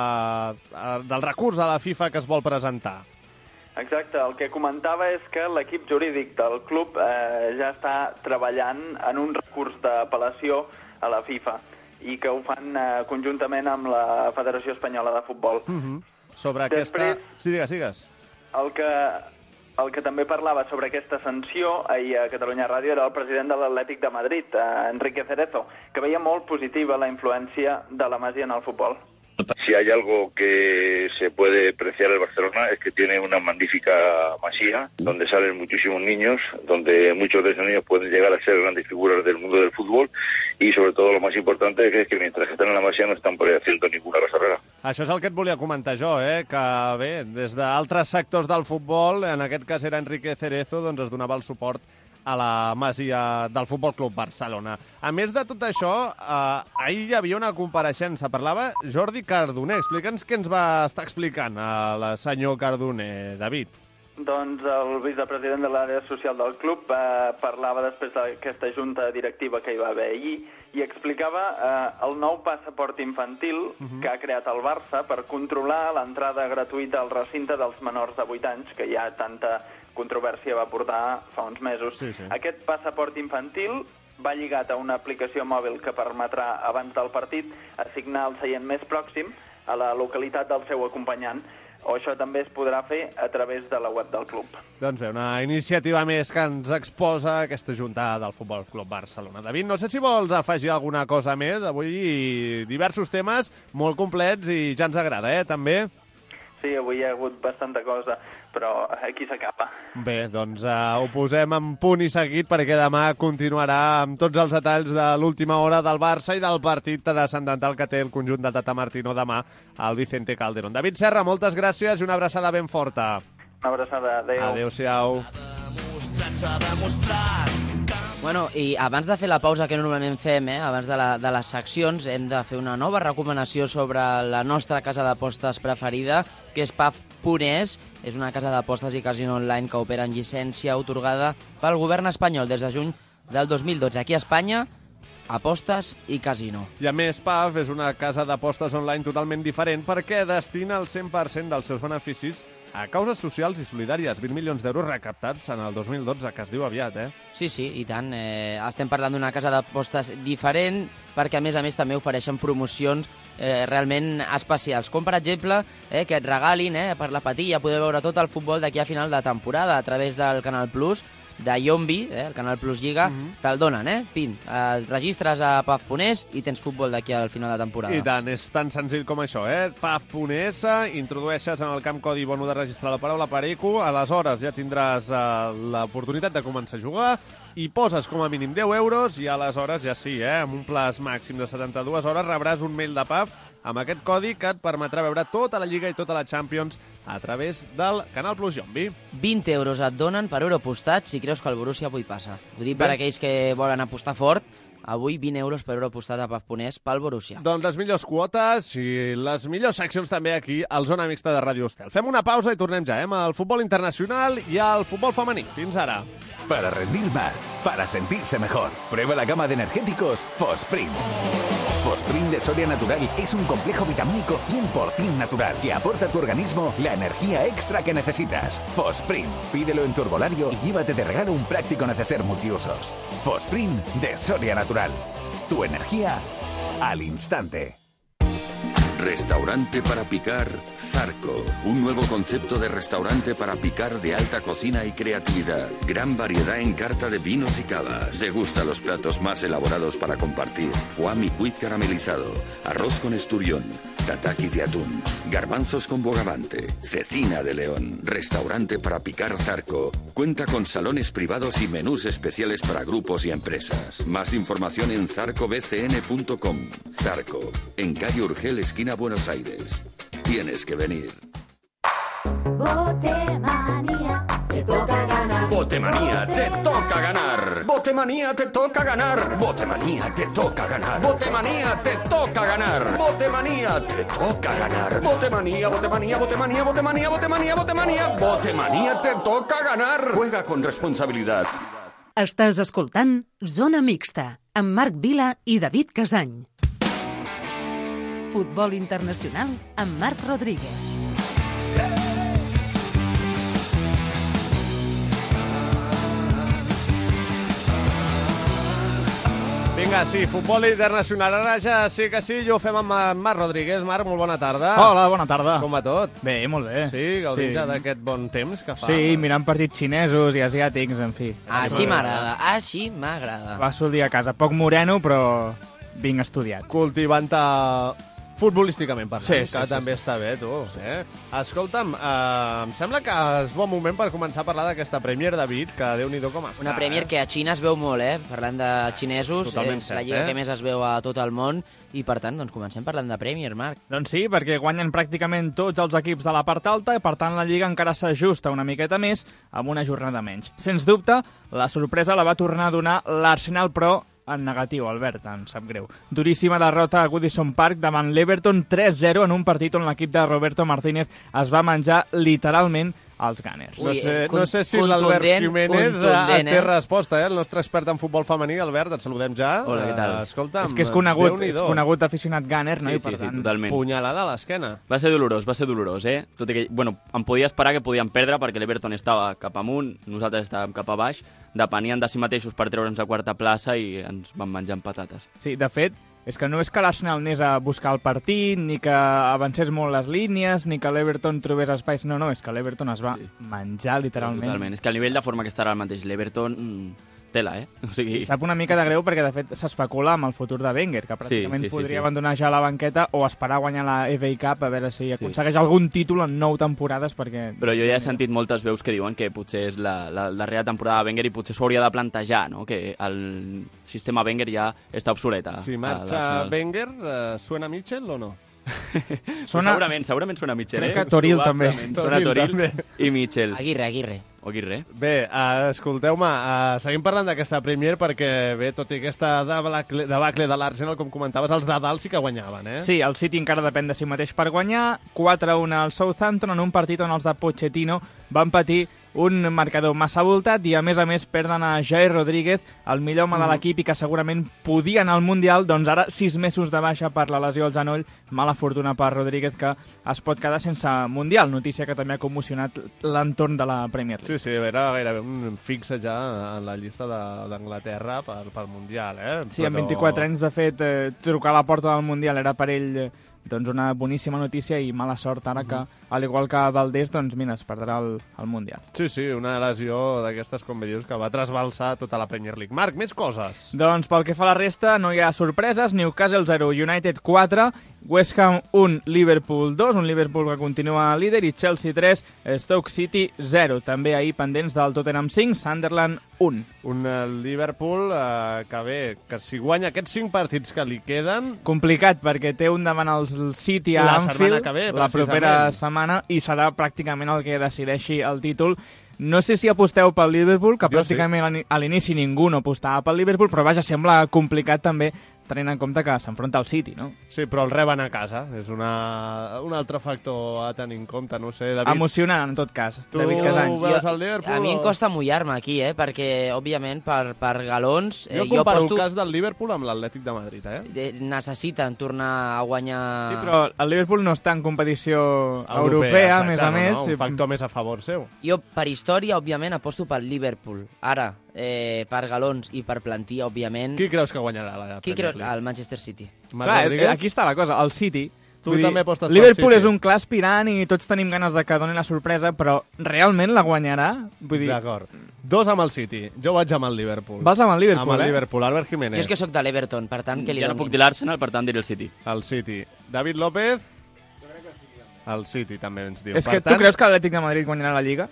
[SPEAKER 5] del recurs a la FIFA que es vol presentar.
[SPEAKER 12] Exacte, el que comentava és que l'equip jurídic del club ja està treballant en un recurs d'apel·lació a la FIFA i que ho fan conjuntament amb la Federació Espanyola de Futbol.
[SPEAKER 5] Sobre aquesta... Sí, digues.
[SPEAKER 12] El que també parlava sobre aquesta sanció ahir a Catalunya Ràdio era el president de l'Atlètic de Madrid, Enrique Cerezo, que veia molt positiva la influència de la Masia en el futbol.
[SPEAKER 15] Si hay algo que se puede apreciar el Barcelona es que tiene una magnífica masía, donde salen muchísimos niños, donde muchos de esos niños pueden llegar a ser grandes figuras del mundo del fútbol y sobre todo lo más importante es que mientras están en la masía no están por ahí haciendo ninguna cosa rara.
[SPEAKER 5] Això és el que et volia comentar jo, que bé, des d'altres sectors del futbol, en aquest cas era Enrique Cerezo, doncs es donava el suport a la masia del Futbol Club Barcelona. A més de tot això, ahir hi havia una compareixença. Parlava Jordi Cardoner. Explica'ns què ens va estar explicant el senyor Cardoner, David.
[SPEAKER 12] Doncs el vicepresident de l'àrea social del club parlava després d'aquesta junta directiva que hi va haver ahir i explicava el nou passaport infantil que ha creat el Barça per controlar l'entrada gratuïta al recinte dels menors de 8 anys, que ja tanta controvèrsia va portar fa uns mesos.
[SPEAKER 5] Sí.
[SPEAKER 12] Aquest passaport infantil va lligat a una aplicació mòbil que permetrà, abans del partit, assignar el seient més pròxim a la localitat del seu acompanyant, o això també es podrà fer a través de la web del club.
[SPEAKER 5] Doncs bé, una iniciativa més que ens exposa aquesta junta del Futbol Club Barcelona. David, no sé si vols afegir alguna cosa més. Avui diversos temes molt complets i ja ens agrada, també?
[SPEAKER 12] Sí, avui hi ha hagut bastanta cosa, però aquí s'acaba.
[SPEAKER 5] Bé, doncs ho posem en punt i seguit perquè demà continuarà amb tots els detalls de l'última hora del Barça i del partit transcendental que té el conjunt de Tata Martino demà al Vicente Calderón. David Serra, moltes gràcies i una abraçada ben forta.
[SPEAKER 12] Una abraçada, adéu.
[SPEAKER 5] Adéu-siau.
[SPEAKER 6] Bueno, i abans de fer la pausa que normalment fem, abans de les seccions, hem de fer una nova recomanació sobre la nostra casa d'apostes preferida, que és PAF.es. És una casa d'apostes i casino online que opera en llicència atorgada pel govern espanyol des de juny del 2012. Aquí a Espanya, apostes i casino.
[SPEAKER 5] I a més, PAF és una casa d'apostes online totalment diferent perquè destina el 100% dels seus beneficis a causes socials i solidàries. 20 milions d'euros recaptats en el 2012, que es diu aviat,
[SPEAKER 6] Sí, i tant. Estem parlant d'una casa d'apostes diferent perquè, a més, també ofereixen promocions realment especials. Com, per exemple, que et regalin per la patilla poder veure tot el futbol d'aquí a final de temporada a través del Canal Plus de Yombi, el Canal Plus Lliga, te'l donen, Pim, et registres a PAF.es i tens futbol d'aquí al final de temporada.
[SPEAKER 5] I tant, és tan senzill com això, PAF.es, introdueixes en el camp codi bono de registrar la paraula Perico, aleshores ja tindràs l'oportunitat de començar a jugar i poses com a mínim 10 euros i aleshores ja sí, amb un plaç màxim de 72 hores rebràs un mail de PAF amb aquest codi que et permetrà veure tota la Lliga i tota la Champions a través del Canal Plus Yombi.
[SPEAKER 6] 20 euros et donen per euro apostat si creus que el Borussia avui passa. Ho dic per aquells que volen apostar fort. Avui 20 euros per euro apostat a PAF.es pel Borussia.
[SPEAKER 5] Doncs les millors quotes i les millors seccions també aquí al Zona Mixta de Ràdio Estel. Fem una pausa i tornem ja, amb el futbol internacional i el futbol femení. Fins ara.
[SPEAKER 8] Para rendir más, para sentirse mejor, prueba la gama de energéticos Fosprin. Fosprin de Soria Natural es un complejo vitamínico 100% natural que aporta a tu organismo la energía extra que necesitas. Fosprin, pídelo en tu herbolario y llévate de regalo un práctico neceser multiusos. Fosprin de Soria Natural. Tu energía al instante.
[SPEAKER 1] Restaurante para picar Zarco. Un nuevo concepto de restaurante para picar de alta cocina y creatividad. Gran variedad en carta de vinos y cavas. Degusta los platos más elaborados para compartir. Foie micuit caramelizado. Arroz con esturión. Tataki de atún. Garbanzos con bogavante. Cecina de león. Restaurante para picar Zarco. Cuenta con salones privados y menús especiales para grupos y empresas. Más información en zarcobcn.com. Zarco, en calle Urgel, esquina Buenos Aires. Tienes que venir.
[SPEAKER 7] Botemanía, te toca ganar.
[SPEAKER 1] Botemanía, te toca ganar. Botemanía, te toca ganar. Botemanía, te toca ganar. Botemanía, te toca ganar. Botemanía, te toca ganar. Botemanía, botemanía, botemanía, botemanía, botemanía, botemanía. Botemanía, te toca ganar. Juega con responsabilidad.
[SPEAKER 2] Estàs escoltant Zona Mixta, amb Marc Vila i David Casany. Futbol internacional amb Marc Rodríguez.
[SPEAKER 5] Vinga, sí, futbol internacional. Ara ja sí que sí, i ho fem amb Marc Rodríguez. Marc, molt bona tarda.
[SPEAKER 16] Hola, bona tarda.
[SPEAKER 5] Com va tot?
[SPEAKER 16] Bé, molt bé.
[SPEAKER 5] Sí, gaudint ja d'aquest bon temps que fa.
[SPEAKER 16] Sí, mirant partits xinesos i asiàtics, en fi.
[SPEAKER 6] Així m'agrada, així m'agrada.
[SPEAKER 16] Passo el dia a casa. Poc moreno, però vinc estudiat.
[SPEAKER 5] Cultivant-te futbolísticament parlant,
[SPEAKER 16] Sí,
[SPEAKER 5] que també està bé, tu. Escolta'm, em sembla que és bon moment per començar a parlar d'aquesta Premier, David, que Déu-n'hi-do com està.
[SPEAKER 6] Una Premier que a Xina es veu molt, Parlant de xinesos,
[SPEAKER 5] Totalment
[SPEAKER 6] és
[SPEAKER 5] cert,
[SPEAKER 6] la lliga que més es veu a tot el món i, per tant, doncs comencem parlant de Premier, Marc.
[SPEAKER 16] Doncs sí, perquè guanyen pràcticament tots els equips de la part alta i, per tant, la Lliga encara s'ajusta una miqueta més amb una jornada menys. Sens dubte, la sorpresa la va tornar a donar l'Arsenal, però en negatiu, Albert, em sap greu. Duríssima derrota a Goodison Park davant l'Everton 3-0 en un partit on l'equip de Roberto Martínez es va menjar literalment els Gunners.
[SPEAKER 5] No sé si l'Albert Jiménez té resposta, el nostre expert en futbol femení. Albert, et saludem ja.
[SPEAKER 17] Hola, què tal?
[SPEAKER 5] Escolta'm,
[SPEAKER 16] És que és conegut aficionat Gunner, no?
[SPEAKER 17] Sí, sí, totalment.
[SPEAKER 5] Punyalada a l'esquena.
[SPEAKER 17] Va ser dolorós, Tot i que, em podia esperar que podien perdre perquè l'Everton estava cap amunt, nosaltres estàvem cap a baix, depenien de si mateixos per treure'ns a quarta plaça i ens van menjar amb patates.
[SPEAKER 16] Sí, de fet, és que no és que l'Arsenal anés a buscar el partit, ni que avancés molt les línies, ni que l'Everton trobés espais. No, és que l'Everton es va menjar, literalment.
[SPEAKER 17] Totalment. És que el nivell de forma que estarà el mateix l'Everton, tela, O sigui...
[SPEAKER 16] Sap una mica de greu perquè, de fet, s'especula amb el futur de Wenger, que pràcticament podria abandonar ja la banqueta o esperar a guanyar la FA Cup a veure si aconsegueix algun títol en 9 temporades, perquè...
[SPEAKER 17] Però jo ja he sentit moltes veus que diuen que potser és la darrera temporada de Wenger i potser s'ho hauria de plantejar, no? Que el sistema Wenger ja està obsolet.
[SPEAKER 5] Si marxa Wenger, ¿suena Mitchell o no?
[SPEAKER 17] Segurament suena Mitchell,
[SPEAKER 16] Crec que Toril també.
[SPEAKER 17] Suena Toril i Mitchell.
[SPEAKER 6] Aguirre.
[SPEAKER 5] Bé, escolteu-me, seguim parlant d'aquesta Premier perquè, bé, tot i aquesta debacle de l'Arsenal, com comentaves, els de dalt sí que guanyaven,
[SPEAKER 16] Sí, el City encara depèn de si mateix per guanyar. 4-1 al Southampton en un partit on els de Pochettino van patir un marcador massa voltat i, a més, perden a Jair Rodríguez, el millor home de l'equip i que segurament podia anar al Mundial, doncs ara 6 mesos de baixa per la lesió al genoll. Mala fortuna per Rodríguez, que es pot quedar sense Mundial, notícia que també ha commocionat l'entorn de la Premier League.
[SPEAKER 5] Sí, era gairebé un fixe ja en la llista d'Anglaterra pel Mundial,
[SPEAKER 16] Sí, amb 24 anys, de fet, trucar a la porta del Mundial era per ell doncs una boníssima notícia i mala sort ara que, al igual que Valdés, doncs mira, es perdrà el Mundial.
[SPEAKER 5] Sí, una lesió d'aquestes, com bé dius, que va trasbalsar tota la Premier League. Marc, més coses?
[SPEAKER 16] Doncs pel que fa a la resta, no hi ha sorpreses. Newcastle 0, United 4, West Ham 1, Liverpool 2, un Liverpool que continua líder, i Chelsea 3, Stoke City 0. També ahir pendents del Tottenham 5, Sunderland 1.
[SPEAKER 5] Un Liverpool que si guanya aquests 5 partits que li queden...
[SPEAKER 16] Complicat, perquè té un davant el City a Anfield la propera setmana i serà pràcticament el que decideixi el títol. No sé si aposteu pel Liverpool, que pràcticament a l'inici ningú no apostava pel Liverpool, però vaja, sembla complicat també tenint en compte que s'enfronta al City, no?
[SPEAKER 5] Sí, però el reben a casa. És un altre factor a tenir en compte, no sé, David.
[SPEAKER 16] Emocionant, en tot cas,
[SPEAKER 5] tu
[SPEAKER 16] David Casany.
[SPEAKER 5] Veus el Liverpool?
[SPEAKER 6] A mi em costa mullar-me aquí, perquè, òbviament, per galons...
[SPEAKER 5] Jo comparo el cas del Liverpool amb l'Atlètic de Madrid,
[SPEAKER 6] necessiten tornar a guanyar...
[SPEAKER 16] Sí, però el Liverpool no està en competició europea, a més a més.
[SPEAKER 5] Un factor més a favor seu.
[SPEAKER 6] Jo, per història, òbviament, aposto pel Liverpool. Ara, per galons i per plantilla, òbviament...
[SPEAKER 5] Qui creus que guanyarà la Premier League?
[SPEAKER 6] El Manchester City.
[SPEAKER 16] Clar, aquí està la cosa. El City
[SPEAKER 5] Tu també apostes pel
[SPEAKER 16] Liverpool
[SPEAKER 5] City.
[SPEAKER 16] és un clar aspirant i tots tenim ganes de que doni la sorpresa, però realment la guanyarà? Vull dir...
[SPEAKER 5] D'acord. 2 amb el City. Jo vaig amb el Liverpool.
[SPEAKER 16] Vas amb el Liverpool,
[SPEAKER 5] Amb el Liverpool, Albert Jiménez.
[SPEAKER 6] Jo és que sóc de l'Everton, per tant, que li
[SPEAKER 17] Jo no
[SPEAKER 6] doni.
[SPEAKER 17] puc dir l'Arsenal, per tant diré el City.
[SPEAKER 5] El City. David López? El City també ens diu.
[SPEAKER 16] És que tu creus que l'Atlètic de Madrid guanyarà la Lliga?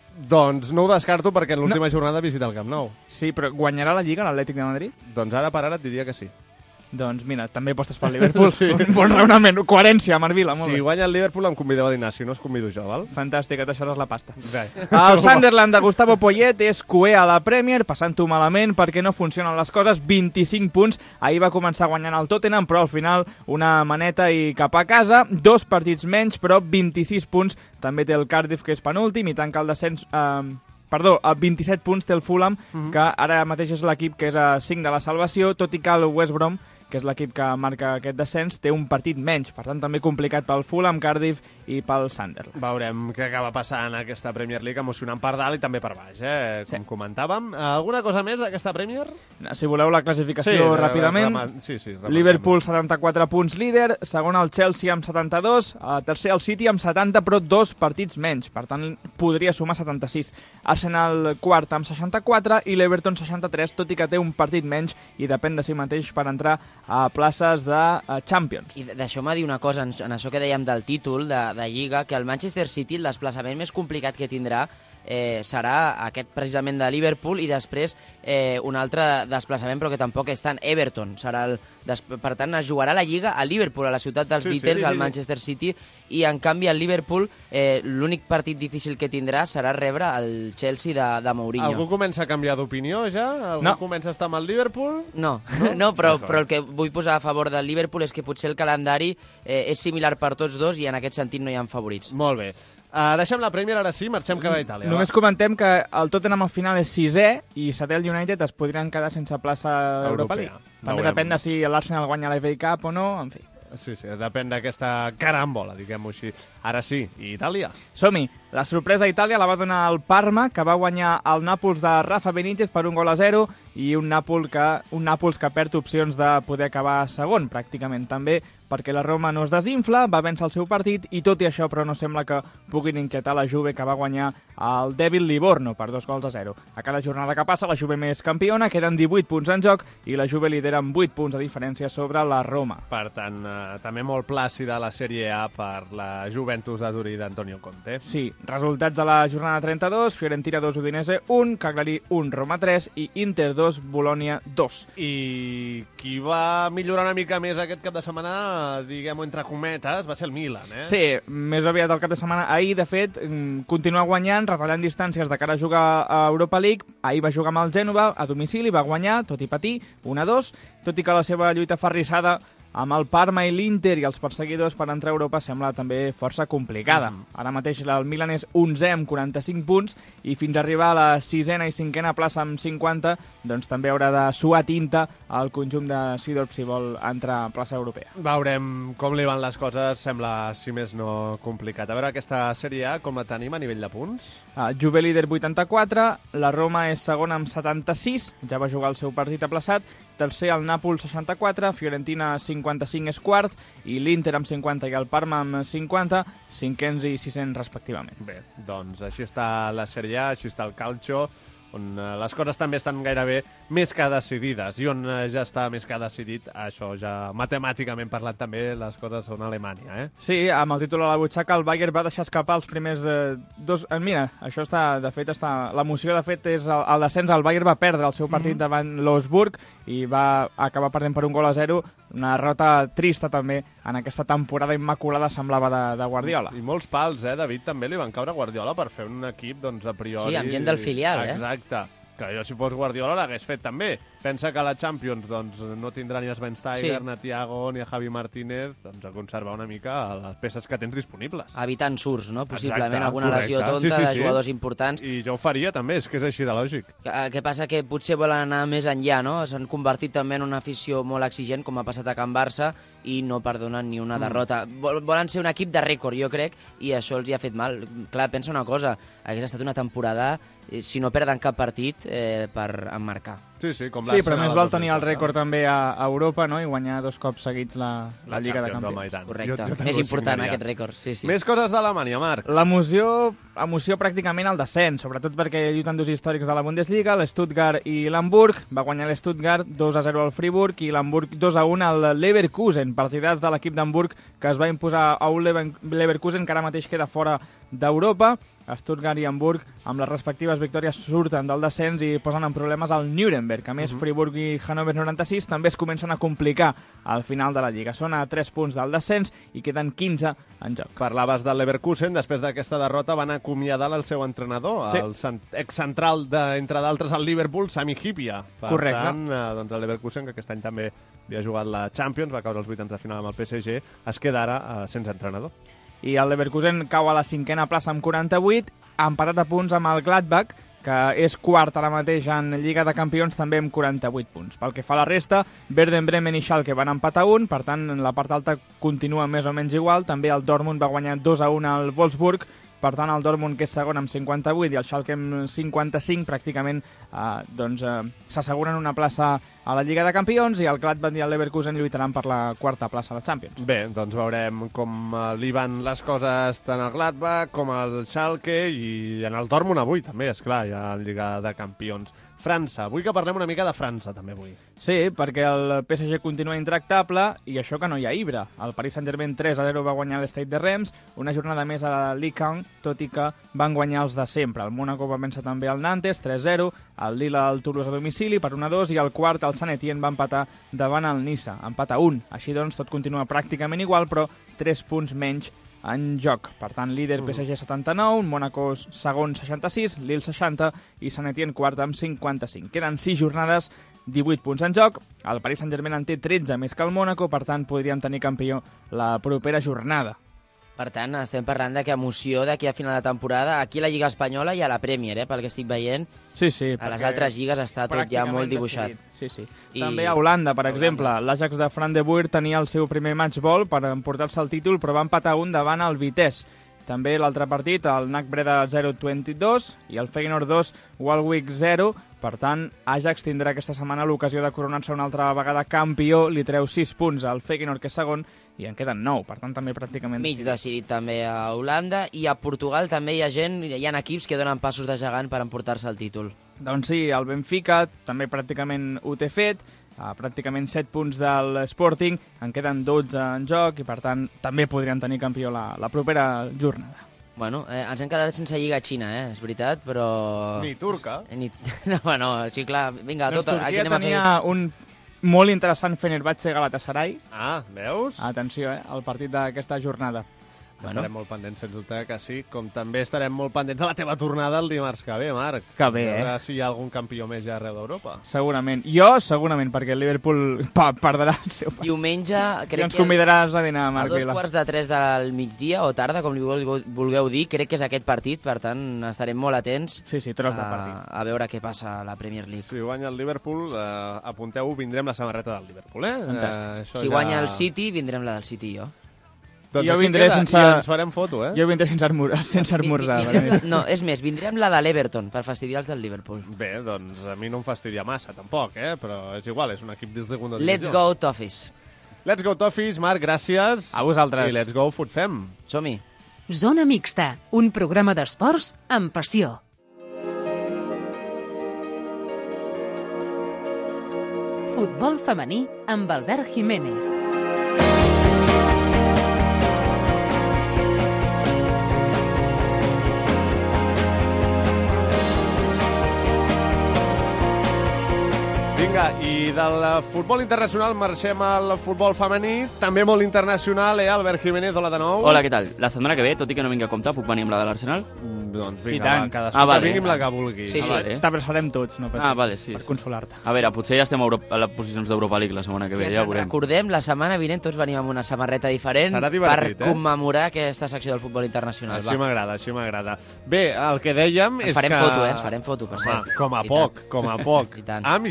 [SPEAKER 5] Doncs no ho descarto perquè en l'última jornada visita el Camp Nou.
[SPEAKER 16] Sí, però guanyarà la Lliga l'Atlètic de Madrid?
[SPEAKER 5] Doncs ara per ara et diria que sí.
[SPEAKER 16] Doncs mira, també apostes pel Liverpool.
[SPEAKER 5] Sí.
[SPEAKER 16] Un bon raonament. Coherència, Marvila, molt
[SPEAKER 5] Si
[SPEAKER 16] bé.
[SPEAKER 5] guanya el Liverpool em convideu a dinar, si no us convido jo, val?
[SPEAKER 16] Fantàstic, et deixaràs la pasta.
[SPEAKER 5] Bé.
[SPEAKER 16] El Sunderland de Gustavo Poyet és cué a la Premier, passant-ho malament perquè no funcionen les coses, 25 punts. Ahir va començar guanyant el Tottenham, però al final una maneta i cap a casa. 2 partits menys, però 26 punts. També té el Cardiff, que és penúltim, i tanca el descens... Perdó, a 27 punts té el Fulham, que ara mateix és l'equip que és a 5 de la salvació, tot i que el West Brom, que és l'equip que marca aquest descens, té un partit menys. Per tant, també complicat pel Fulham, Cardiff i pel Sunderland.
[SPEAKER 5] Veurem què acaba passant aquesta Premier League, emocionant per dalt i també per baix, com comentàvem. Alguna cosa més d'aquesta Premier?
[SPEAKER 16] Si voleu la classificació ràpidament.
[SPEAKER 5] Sí,
[SPEAKER 16] Liverpool 74 punts líder, segon el Chelsea amb 72, tercer el City amb 70 però 2 partits menys, per tant podria sumar 76. Arsenal quart amb 64 i l'Everton 63, tot i que té un partit menys i depèn de si mateix per entrar a places de Champions.
[SPEAKER 6] I deixeu-me dir una cosa, en això que dèiem del títol de Lliga, que el Manchester City, el desplaçament més complicat que tindrà serà aquest precisament de Liverpool i després un altre desplaçament però que tampoc és tant Everton. Per tant, es jugarà la Lliga a Liverpool, a la ciutat dels Beatles, al Manchester City, i en canvi el Liverpool l'únic partit difícil que tindrà serà rebre el Chelsea de Mourinho.
[SPEAKER 5] Algú comença a canviar d'opinió ja? Algú comença a estar amb el Liverpool?
[SPEAKER 6] No, però el que vull posar a favor del Liverpool és que potser el calendari és similar per tots dos i en aquest sentit no hi ha favorits.
[SPEAKER 5] Molt bé. Deixem la Premier, ara sí, marxem cap a Itàlia.
[SPEAKER 16] Només comentem que el Tottenham al final és 6è i 7è el United es podrien quedar sense plaça a Europa League. També depèn de si l'Arsenal guanya la FA Cup o no, en fi.
[SPEAKER 5] Sí, depèn d'aquesta carambola, diguem-ho així. Ara sí, i Itàlia?
[SPEAKER 16] Som-hi. La sorpresa a Itàlia la va donar el Parma, que va guanyar el Nàpols de Rafa Benítez per 1-0 i un Nàpols que perd opcions de poder acabar segon, pràcticament. També perquè la Roma no es desinfla, va vèncer el seu partit i tot i això però no sembla que puguin inquietar la Juve, que va guanyar el dèbil Livorno per 2-0. A cada jornada que passa la Juve més campiona, queden 18 punts en joc i la Juve lidera amb 8 punts de diferència sobre la Roma.
[SPEAKER 5] Per tant, també molt plàcida la Sèrie A per la Juventus de Turí d'Antonio Conte.
[SPEAKER 16] Sí, resultats de la jornada 32, Fiorentina 2, Udinese 1, Cagliari 1, Roma 3 i Inter 2, Bologna 2.
[SPEAKER 5] I qui va millorar una mica més aquest cap de setmana, diguem-ho entre cometes, va ser el Milan,
[SPEAKER 16] Sí, més aviat el cap de setmana. Ahir, de fet, continua guanyant, retallant distàncies de cara a jugar a Europa League. Ahir va jugar amb el Gènova a domicili, va guanyar, tot i patir, 1-2, tot i que la seva lluita ferrissada amb el Parma i l'Inter i els perseguidors per entrar a Europa sembla també força complicada. Ara mateix el Milan és 11è amb 45 punts i fins a arribar a la 6a i 5a plaça amb 50, doncs també haurà de suar tinta al conjunt de Seedorf si vol entrar a plaça europea.
[SPEAKER 5] Veurem com li van les coses, sembla, si més no, complicat. A veure aquesta Sèrie A, com la tenim a nivell de punts?
[SPEAKER 16] Juve líder 84, la Roma és segona amb 76, ja va jugar el seu partit aplaçat, tercer el Nàpols 64, Fiorentina 55 és quart, i l'Inter amb 50 i el Parma amb 50, cinquens i sisens respectivament.
[SPEAKER 5] Bé, doncs així està la Sèrie A, així està el Calcio, on les coses també estan gairebé més que decidides, i on ja està més que decidit, això ja matemàticament parlant també, les coses són a Alemanya,
[SPEAKER 16] Sí, amb el títol a la butxaca el Bayern va deixar escapar els primers dos... Mira, això està, de fet, l'emoció de fet és el descens. El Bayern va perdre el seu partit davant l'Augsburg i va acabar perdent per 1-0, una derrota trista també en aquesta temporada immaculada semblava de Guardiola.
[SPEAKER 5] I molts pals, David, també li van caure a Guardiola per fer un equip, doncs, a priori...
[SPEAKER 6] Sí, amb gent del filial,
[SPEAKER 5] Exacte. Que jo, si fos Guardiola, l'hagués fet també. Pensa que a la Champions doncs, no tindrà ni a Schweinsteiger, ni a Thiago, ni a Javi Martínez, doncs a conservar una mica les peces que tens disponibles.
[SPEAKER 6] Evitant surts, no? Possiblement.
[SPEAKER 5] Exacte,
[SPEAKER 6] alguna lesió tonta de jugadors importants.
[SPEAKER 5] I jo ho faria també, és que és així de lògic.
[SPEAKER 6] Què passa? Que potser volen anar més enllà, no? S'han convertit també en una afició molt exigent, com ha passat a Can Barça, i no perdonen ni una derrota. Volen ser un equip de rècord, jo crec, i això els hi ha fet mal. Clar, pensa una cosa, hagués estat una temporada, si no perden cap partit, per emmarcar.
[SPEAKER 5] Sí, com
[SPEAKER 16] sí, però més val tenir el rècord també a Europa, no?, i guanyar 2 cops seguits la Lliga de Campions.
[SPEAKER 5] Home, i tant.
[SPEAKER 6] Correcte, més important aquest rècord. Sí.
[SPEAKER 5] Més coses d'Alemanya, Marc.
[SPEAKER 16] Emoció pràcticament al descens, sobretot perquè lluiten dos històrics de la Bundesliga, l'Stuttgart i l'Hamburg. Va guanyar l'Stuttgart 2-0 al Friburg i l'Hamburg 2-1 al Leverkusen, partidars de l'equip d'Hamburg que es va imposar a un Leverkusen que ara mateix queda fora d'Europa. Stuttgart i Hamburg, amb les respectives victòries, surten del descens i posen en problemes al Nuremberg. A més, Friburg i Hannover 96 també es comencen a complicar al final de la Lliga. Són a 3 punts del descens i queden 15 en joc.
[SPEAKER 5] Parlaves del Leverkusen, després d'aquesta derrota van acomiadar el seu entrenador, el excentral, entre d'altres, el Liverpool, Sami Hyypiä.
[SPEAKER 16] Correcte.
[SPEAKER 5] Per tant, doncs el Leverkusen, que aquest any també havia jugat la Champions, va caure als 8 de final amb el PSG, es queda ara sense entrenador.
[SPEAKER 16] I el Leverkusen cau a la 5a plaça amb 48, empatat a punts amb el Gladbach, que és quart ara mateix en Lliga de Campions, també amb 48 punts. Pel que fa a la resta, Werder Bremen i Schalke van empatar 1, per tant, la part alta continua més o menys igual. També el Dortmund va guanyar 2-1 al Wolfsburg, per tant, el Dortmund, que és segon amb 58, i el Schalke amb 55, pràcticament s'asseguren una plaça a la Lliga de Campions, i el Gladbach i el Leverkusen lluitaran per la quarta plaça a la Champions.
[SPEAKER 5] Bé, doncs veurem com li van les coses tant al Gladbach com al Schalke, i en el Dortmund avui també, esclar, hi ha la Lliga de Campions. França. Vull que parlem una mica de França, també avui.
[SPEAKER 16] Sí, perquè el PSG continua intractable i això que no hi ha Ibra. El Paris Saint-Germain 3-0 va guanyar l'Stade de Reims, una jornada més a la Ligue 1, tot i que van guanyar els de sempre. El Mónaco va vèncer també el Nantes 3-0, el Lille al Toulouse a domicili per 1-2 i el quart, el Saint-Étienne, va empatar davant el Niça, empat a 1. Així doncs, tot continua pràcticament igual, però 3 punts menys en joc. Per tant, líder PSG 79, Mónaco segon 66, Lille 60 i Saint-Étienne quart amb 55. Queden 6 jornades, 18 punts en joc. El Paris Saint-Germain en té 13 més que el Mónaco, per tant, podríem tenir campió la propera jornada.
[SPEAKER 6] Per tant, estem parlant de que emoció d'aquí a final de temporada, aquí a la Lliga Espanyola i a la Premier, pel que estic veient.
[SPEAKER 16] Sí,
[SPEAKER 6] a les altres lligues està tot ja molt dibuixat.
[SPEAKER 16] Decidit. Sí. També a Holanda, per exemple, l'Ajax de Fran de Boer tenia el seu primer matchball per emportar-se el títol, però va empatar 1 davant el Vitesse. També l'altre partit, el NAC Breda 0-22 i el Feyenoord 2, Walwick 0. Per tant, Ajax tindrà aquesta setmana l'ocasió de coronar-se una altra vegada campió. Li treu 6 punts al Feyenoord, que és segon, i en queden 9. Per tant, també pràcticament
[SPEAKER 6] mig decidit també a Holanda. I a Portugal també hi ha equips que donen passos de gegant per emportar-se el títol.
[SPEAKER 16] Doncs sí, el Benfica també pràcticament ho té fet. Pràcticament 7 punts del Sporting, en queden 12 en joc i per tant també podrien tenir campió la propera jornada.
[SPEAKER 6] Bueno, ens hem quedat sense Lliga Xina, és veritat, però...
[SPEAKER 5] Ni turca.
[SPEAKER 6] No, sí, clar, vinga,
[SPEAKER 16] doncs Turquia tenia un molt interessant Fenerbahçe Galatasaray.
[SPEAKER 5] Veus?
[SPEAKER 16] Atenció, el partit d'aquesta jornada.
[SPEAKER 5] Estarem molt pendents, sens dubte que sí, com també estarem molt pendents de la teva tornada el dimarts que ve, Marc.
[SPEAKER 16] Que bé,
[SPEAKER 5] A veure si hi ha algun campió més ja arreu d'Europa.
[SPEAKER 16] Segurament. Segurament, perquè el Liverpool perdrà el seu partit.
[SPEAKER 6] Diumenge, crec
[SPEAKER 16] ens convidaràs a dinar, Marc
[SPEAKER 6] Vila. A 2:45 del migdia o tarda, com li vulgueu dir, crec que és aquest partit, per tant, estarem molt atents
[SPEAKER 16] tros de partit.
[SPEAKER 6] A veure què passa a la Premier League.
[SPEAKER 5] Si guanya el Liverpool, apunteu, vindrem la samarreta del Liverpool,
[SPEAKER 6] Si guanya el City, vindrem la del City jo.
[SPEAKER 5] Doncs
[SPEAKER 16] jo vindré sense...
[SPEAKER 5] I ens farem foto,
[SPEAKER 16] Jo vindré sense esmorzar.
[SPEAKER 6] No, és més, vindrem la de l'Everton, per fastidiar els del Liverpool.
[SPEAKER 5] Bé, doncs a mi no em fastidia massa, tampoc, però és igual, és un equip de segona divisió.
[SPEAKER 6] Let's go, Toffees.
[SPEAKER 5] Let's go, Toffees, Marc, gràcies.
[SPEAKER 16] A vosaltres.
[SPEAKER 5] I let's go, Futfem.
[SPEAKER 6] Som-hi.
[SPEAKER 2] Zona Mixta, un programa d'esports amb passió. Futbol femení amb Albert Jiménez.
[SPEAKER 5] Vinga, i del futbol internacional marxem al futbol femení, també molt internacional, Albert Jiménez, hola de nou.
[SPEAKER 17] Hola, què tal? La setmana que ve, tot i que no vingui a compte, puc venir amb la de l'Arsenal?
[SPEAKER 5] Doncs vinga, cadascú vingui amb la que vulgui.
[SPEAKER 16] Sí, t'abraçarem tots, no pateixis,
[SPEAKER 17] vale, sí,
[SPEAKER 16] per consolar-te.
[SPEAKER 17] A veure, potser ja estem a les posicions d'Europa League la setmana que ve, ja ho veurem.
[SPEAKER 6] Recordem, la setmana vinent tots venim amb una samarreta diferent per commemorar aquesta secció del futbol internacional.
[SPEAKER 5] Així m'agrada. Bé, el que dèiem és que...
[SPEAKER 6] Ens farem foto, per cert.
[SPEAKER 5] Com a poc. Amb i sense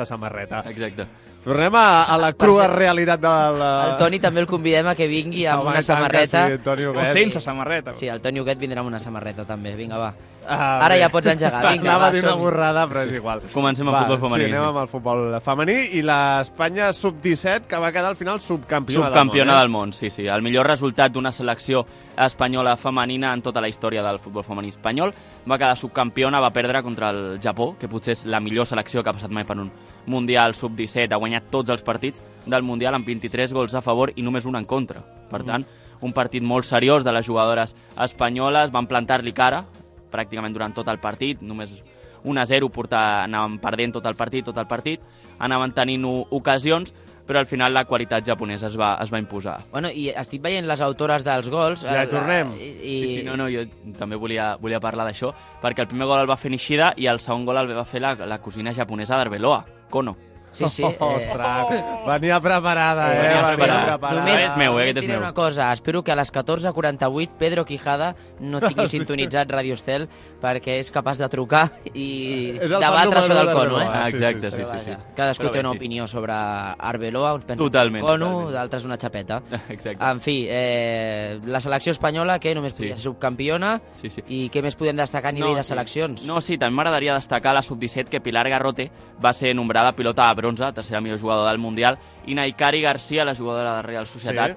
[SPEAKER 5] samarreta.
[SPEAKER 17] Exacte.
[SPEAKER 5] Tornem a la crua realitat de la...
[SPEAKER 6] El Toni també el convidem a que vingui amb
[SPEAKER 5] Home,
[SPEAKER 6] una
[SPEAKER 5] i tant que
[SPEAKER 6] samarreta.
[SPEAKER 5] sí, Toni Huguet.
[SPEAKER 16] O sense samarreta.
[SPEAKER 6] Sí, el Toni Huguet vindrà amb una samarreta també. Vinga, va. Ara ja pots engegar. Vinga,
[SPEAKER 5] Anava
[SPEAKER 6] va,
[SPEAKER 5] a dir una
[SPEAKER 6] som-hi.
[SPEAKER 5] borrada, però és igual.
[SPEAKER 17] Comencem amb futbol femení.
[SPEAKER 5] Sí, anem amb el futbol femení i l'Espanya sub-17, que va quedar al final subcampiona
[SPEAKER 17] Subcampiona
[SPEAKER 5] del
[SPEAKER 17] del món, sí, sí. El millor resultat d'una selecció espanyola femenina en tota la història del futbol femení espanyol. Va quedar subcampiona, va perdre contra el Japó, que potser és la millor selecció que ha passat mai per un Mundial sub-17. Ha guanyat tots els partits del Mundial amb 23 gols a favor i només un en contra. Per tant, un partit molt seriós de les jugadores espanyoles. Van plantar-li cara pràcticament durant tot el partit, només 1-0 anaven perdent tot el partit, anaven tenint ocasions, però al final la qualitat japonesa es va imposar.
[SPEAKER 6] Bueno, i estic veient les autores dels gols.
[SPEAKER 5] Ja hi tornem.
[SPEAKER 17] Sí, no, jo també volia parlar d'això, perquè el primer gol el va fer Nishida i el segon gol el va fer la cosina japonesa d'Arbeloa, Kono.
[SPEAKER 6] Sí, sí.
[SPEAKER 5] Ostres, venia preparada, venia preparada.
[SPEAKER 6] Només,
[SPEAKER 17] és meu,
[SPEAKER 6] només
[SPEAKER 17] aquest és
[SPEAKER 6] diré
[SPEAKER 17] meu.
[SPEAKER 6] una cosa, espero que a les 14:48 Pedro Quijada no tingui sintonitzat Radio Estel perquè és capaç de trucar i
[SPEAKER 5] És el
[SPEAKER 6] debatre
[SPEAKER 5] fan
[SPEAKER 6] això del
[SPEAKER 5] número
[SPEAKER 6] Cono,
[SPEAKER 5] d'Arbeloa.
[SPEAKER 17] Exacte, sí.
[SPEAKER 6] Vaja, cadascú
[SPEAKER 17] Però
[SPEAKER 6] té
[SPEAKER 17] bé,
[SPEAKER 6] una
[SPEAKER 17] sí.
[SPEAKER 6] opinió sobre Arbeloa, uns pensen
[SPEAKER 17] Totalment,
[SPEAKER 6] Cono,
[SPEAKER 17] totalment.
[SPEAKER 6] d'altres una xapeta.
[SPEAKER 17] Exacte.
[SPEAKER 6] En fi, la selecció espanyola, que només podia ser subcampiona, i què més podem destacar a nivell de seleccions?
[SPEAKER 17] No, sí, també m'agradaria destacar la sub-17, que Pilar Garrote va ser nombrada pilota de bronze, tercera millor jugadora del Mundial, i Naikari Garcia, la jugadora de Real Societat,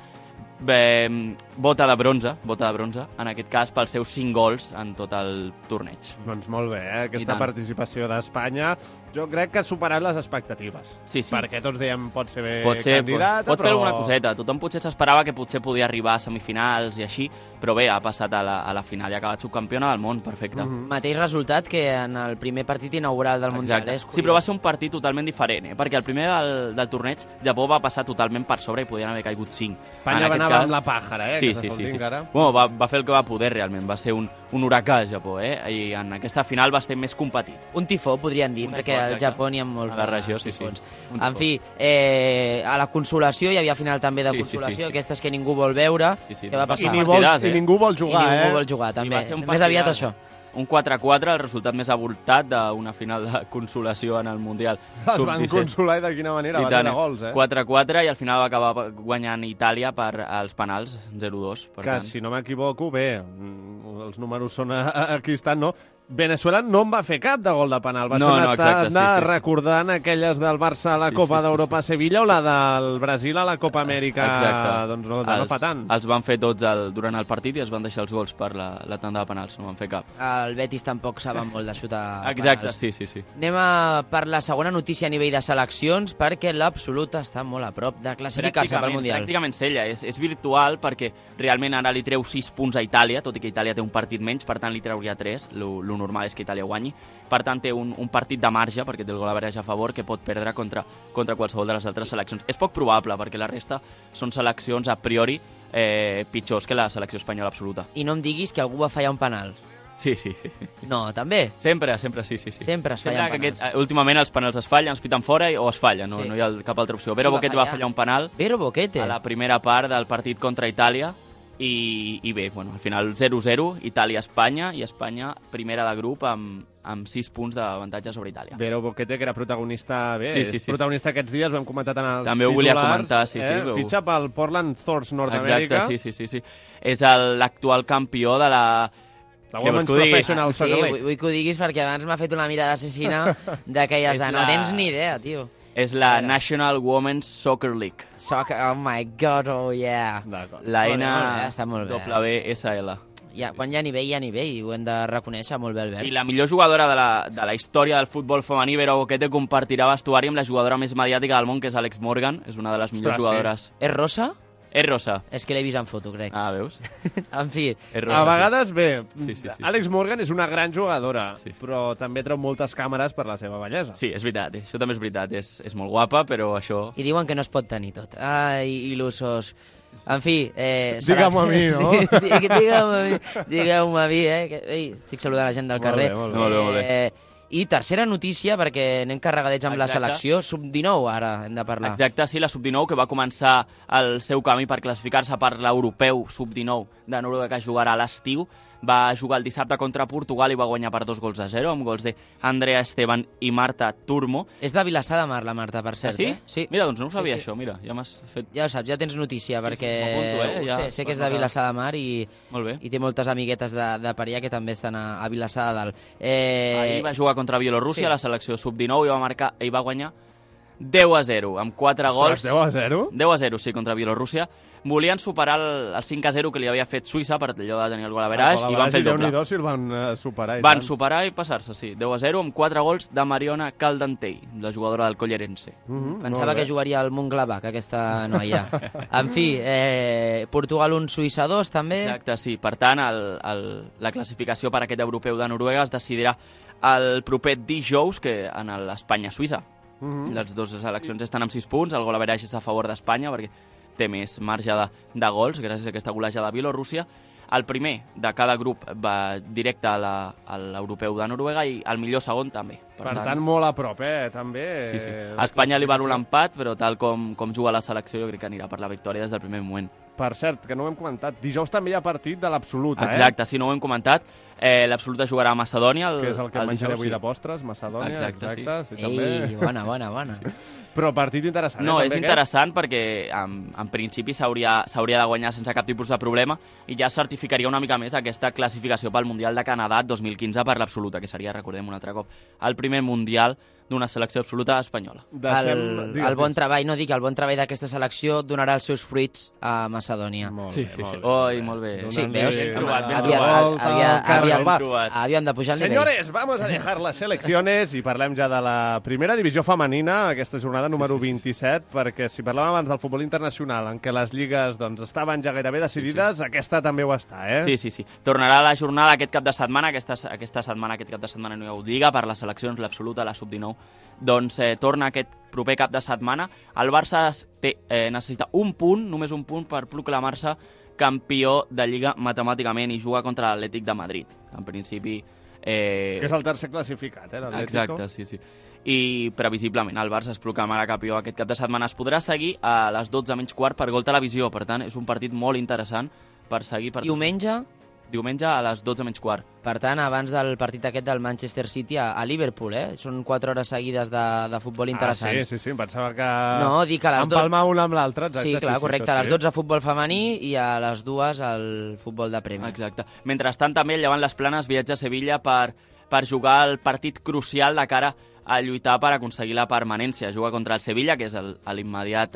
[SPEAKER 17] bota de bronze, en aquest cas, pels seus 5 gols en tot el torneig.
[SPEAKER 5] Doncs molt bé,
[SPEAKER 17] I
[SPEAKER 5] aquesta
[SPEAKER 17] tant.
[SPEAKER 5] participació d'Espanya. Jo crec que ha superat les expectatives.
[SPEAKER 17] Sí, sí.
[SPEAKER 5] Perquè tots dèiem pot ser bé
[SPEAKER 17] Potser
[SPEAKER 5] candidata,
[SPEAKER 17] pot fer
[SPEAKER 5] però...
[SPEAKER 17] alguna coseta. Tothom potser s'esperava que potser podia arribar a semifinals i així, però bé, ha passat a la final i ha acabat subcampiona del món, perfecte.
[SPEAKER 6] Mateix resultat que en el primer partit inaugural del Mundial.
[SPEAKER 17] Exacte. Sí, però va ser un partit totalment diferent, perquè el primer del torneig Japó va passar totalment per sobre i podien haver caigut 5.
[SPEAKER 5] Espanya va anar amb la pàjara,
[SPEAKER 17] Sí,
[SPEAKER 5] que
[SPEAKER 17] sí,
[SPEAKER 5] se
[SPEAKER 17] sí,
[SPEAKER 5] sol
[SPEAKER 17] sí.
[SPEAKER 5] dir ara.
[SPEAKER 17] Bueno, va fer el que va poder realment, va ser un huracà Japó, i en aquesta final va ser més competit.
[SPEAKER 6] Un tifó, podríem dir, perquè al Japó n'hi ha molts
[SPEAKER 17] a la regió, sí, sí.
[SPEAKER 6] tifons. En fi, a la consolació, hi havia final també de
[SPEAKER 17] Sí, sí,
[SPEAKER 6] consolació,
[SPEAKER 17] sí.
[SPEAKER 6] aquestes que ningú vol veure, que va passar.
[SPEAKER 5] I ningú vol jugar,
[SPEAKER 6] I ningú vol jugar, també.
[SPEAKER 17] I va ser un
[SPEAKER 6] Més aviat
[SPEAKER 17] partidàs.
[SPEAKER 6] això.
[SPEAKER 17] Un 4-4, el resultat més avoltat d'una final de consolació en el Mundial.
[SPEAKER 5] Es van consolar i de quina manera,
[SPEAKER 17] I
[SPEAKER 5] va
[SPEAKER 17] tant,
[SPEAKER 5] de gols,
[SPEAKER 17] 4-4 i al final va acabar guanyant Itàlia per als penals, 0-2. Per
[SPEAKER 5] Que,
[SPEAKER 17] tant.
[SPEAKER 5] si no m'equivoco, bé, els números són aquí estan, no? Venezuela no en va fer cap de gol de penal. Va ser una
[SPEAKER 17] exacte,
[SPEAKER 5] tanda
[SPEAKER 17] sí.
[SPEAKER 5] recordant aquelles del Barça a la Copa d'Europa a Sevilla o la del Brasil a la Copa Amèrica.
[SPEAKER 17] Exacte.
[SPEAKER 5] Doncs no fa tant.
[SPEAKER 17] Els van fer tots durant el partit i es van deixar els gols per la tanda de penals, no van fer cap.
[SPEAKER 6] El Betis tampoc saben molt de xutar
[SPEAKER 17] Exacte,
[SPEAKER 6] penals.
[SPEAKER 17] sí.
[SPEAKER 6] Anem per la segona notícia a nivell de seleccions, perquè l'Absoluta està molt a prop de classificar-se pel Mundial.
[SPEAKER 17] Pràcticament sella, és virtual perquè realment ara li treu 6 punts a Itàlia, tot i que Itàlia té un partit menys, per tant li treuria 3, lo normal és que Itàlia guanyi. Per tant té un partit de marge, perquè té el gol average a favor, que pot perdre contra qualsevol de les altres seleccions. És poc probable, perquè la resta són seleccions a priori pitjors que la selecció espanyola absoluta.
[SPEAKER 6] I no em diguis que algú va fallar un penal.
[SPEAKER 17] Sí, sí.
[SPEAKER 6] No, també?
[SPEAKER 17] Sempre, sí.
[SPEAKER 6] Sempre es fallen penals.
[SPEAKER 17] Últimament els penals es fallen, es piten fora o es fallen, no hi ha cap altra opció. Vero Boquete va fallar un penal a la primera part del partit contra Itàlia i bé, al final 0-0, Itàlia-Espanya, i Espanya primera de grup amb 6 punts d'avantatge sobre Itàlia.
[SPEAKER 5] Vero Boquete, que era protagonista,
[SPEAKER 17] Sí.
[SPEAKER 5] protagonista aquests dies, ho hem comentat en els
[SPEAKER 17] També ho volia comentar, sí.
[SPEAKER 5] Fitxa pel Portland Thorns Nord-Amèrica.
[SPEAKER 17] Exacte, sí. És l'actual campió de la
[SPEAKER 5] Women's Professional Soccer League.
[SPEAKER 6] Vull que ho diguis perquè abans m'ha fet una mirada assassina d'aquelles de no tens ni idea, tio.
[SPEAKER 17] És la National Women's Soccer League.
[SPEAKER 6] Oh my god, oh yeah.
[SPEAKER 17] La
[SPEAKER 6] està molt bé.
[SPEAKER 17] NWSL.
[SPEAKER 6] Quan hi ha nivell, i ho hem de reconèixer molt bé, Albert.
[SPEAKER 17] I la millor jugadora de la història del futbol femení, Vero Boquete, compartirà vestuari amb la jugadora més mediàtica del món, que és Alex Morgan. És una de les millors jugadores.
[SPEAKER 6] És rosa?
[SPEAKER 17] És rosa.
[SPEAKER 6] És que l'he vist en foto, crec.
[SPEAKER 17] Ah, veus?
[SPEAKER 6] En fi.
[SPEAKER 5] A vegades, bé,
[SPEAKER 17] Sí.
[SPEAKER 5] Alex Morgan és una gran jugadora, però també treu moltes càmeres per la seva bellesa.
[SPEAKER 17] Sí, és veritat, això també és veritat. És molt guapa, però això...
[SPEAKER 6] I diuen que no es pot tenir tot. Ai, il·lusos. En fi...
[SPEAKER 5] Digue'm a mi, no?
[SPEAKER 6] Digueu-me a mi, estic saludant la gent del carrer.
[SPEAKER 17] Molt bé.
[SPEAKER 6] I tercera notícia, perquè anem carregadets amb la selecció, sub-19 ara hem de parlar.
[SPEAKER 17] Exacte, sí, la sub-19, que va començar el seu camí per classificar-se per l'europeu sub-19 de Noruega, que jugarà a l'estiu. va jugar el dissabte contra Portugal i va guanyar per 2-0, amb gols d'Andrea Esteban i Marta Turmo.
[SPEAKER 6] És de Vilassar de Mar, la Marta, per cert.
[SPEAKER 17] Sí?
[SPEAKER 6] Sí.
[SPEAKER 17] Mira, doncs no ho sabia, això, mira. Ja m'has fet...
[SPEAKER 6] Ja ho saps, ja tens notícia, perquè
[SPEAKER 17] m'apunto,
[SPEAKER 6] sé que és de Vilassar de Mar i té moltes amiguetes de per allà que també estan a Vilassar de Dalt.
[SPEAKER 17] Ahir va jugar contra Bielorússia, la selecció sub-19, i va guanyar 10-0, amb 4 gols.
[SPEAKER 5] 10-0?
[SPEAKER 17] 10-0, sí, contra Bielorússia. Volien superar el 5-0 que li havia fet Suïssa per allò de tenir el gol average i van fer el doble.
[SPEAKER 5] Déu-n'hi-do si el van superar.
[SPEAKER 17] Van superar i passar-se, sí. 10-0 amb 4 gols de Mariona Caldentey, la jugadora del Collerense.
[SPEAKER 6] Pensava que jugaria al Montglavac, aquesta noia. En fi, Portugal 1, Suïssa 2, també.
[SPEAKER 17] Exacte, sí. Per tant, la classificació per aquest europeu de Noruega es decidirà el proper dijous que en l'Espanya-Suïssa. Les dues seleccions estan amb 6 punts, el gol average és a favor d'Espanya perquè té més marge de gols gràcies a aquesta golejada de Bielorússia. El primer de cada grup va directe a l'europeu de Noruega i el millor segon també.
[SPEAKER 5] Per tant, molt a prop, també.
[SPEAKER 17] Sí. A Espanya li val un empat, però tal com juga la selecció jo crec que anirà per la victòria des del primer moment.
[SPEAKER 5] Per cert, que no ho hem comentat, dijous també hi ha partit de l'Absoluta,
[SPEAKER 17] Exacte, sí, no ho hem comentat. L'Absoluta jugarà a Macedònia.
[SPEAKER 5] Que és el que menjaré avui de postres, Macedònia.
[SPEAKER 17] Exacte,
[SPEAKER 5] sí. També.
[SPEAKER 6] Bona. Sí.
[SPEAKER 5] Però partit interessant,
[SPEAKER 17] No,
[SPEAKER 5] també,
[SPEAKER 17] és interessant perquè en principi s'hauria de guanyar sense cap tipus de problema i ja certificaria una mica més aquesta classificació pel Mundial de Canadà 2015 per l'Absoluta, que seria, recordem un altre cop, el primer Mundial d'una selecció absoluta espanyola.
[SPEAKER 6] El bon treball, no dic, el bon treball d'aquesta selecció donarà els seus fruits a Macedònia.
[SPEAKER 17] Sí. Oi, molt bé.
[SPEAKER 6] Sí, veus? Havíem de pujar el nivell.
[SPEAKER 5] Señores, vamos a dejar las selecciones i parlem ja de la primera divisió femenina, aquesta jornada número 27, perquè si parlàvem abans del futbol internacional, en què les lligues estaven ja gairebé decidides, aquesta també ho està,
[SPEAKER 17] Sí. Tornarà la jornada aquest cap de setmana, aquest cap de setmana no hi ha hagut lliga, per les seleccions, l'Absoluta, la Sub-19, doncs torna aquest proper cap de setmana. El Barça necessita només un punt per proclamar-se campió de Lliga matemàticament i juga contra l'Atlètic de Madrid. En principi...
[SPEAKER 5] Que és el tercer classificat, l'Atlético.
[SPEAKER 17] Exacte, sí. I previsiblement el Barça es proclamarà campió aquest cap de setmana. Es podrà seguir a les 12:15 per Gol Televisió, per tant és un partit molt interessant per seguir. Diumenge a les 12:15.
[SPEAKER 6] Per tant, abans del partit aquest del Manchester City a Liverpool, Són 4 hores seguides de futbol interessants.
[SPEAKER 5] Sí, em pensava que...
[SPEAKER 6] No, dic a les 12...
[SPEAKER 5] Empalmar una amb l'altra, exacte.
[SPEAKER 6] Sí, clar, correcte. A les 12 futbol femení i a les 2 el futbol de Premier.
[SPEAKER 17] Exacte. Mentrestant, també, llevant les Planes, viatja a Sevilla per jugar el partit crucial de cara a lluitar per aconseguir la permanència. Juga contra el Sevilla, que és l'immediat...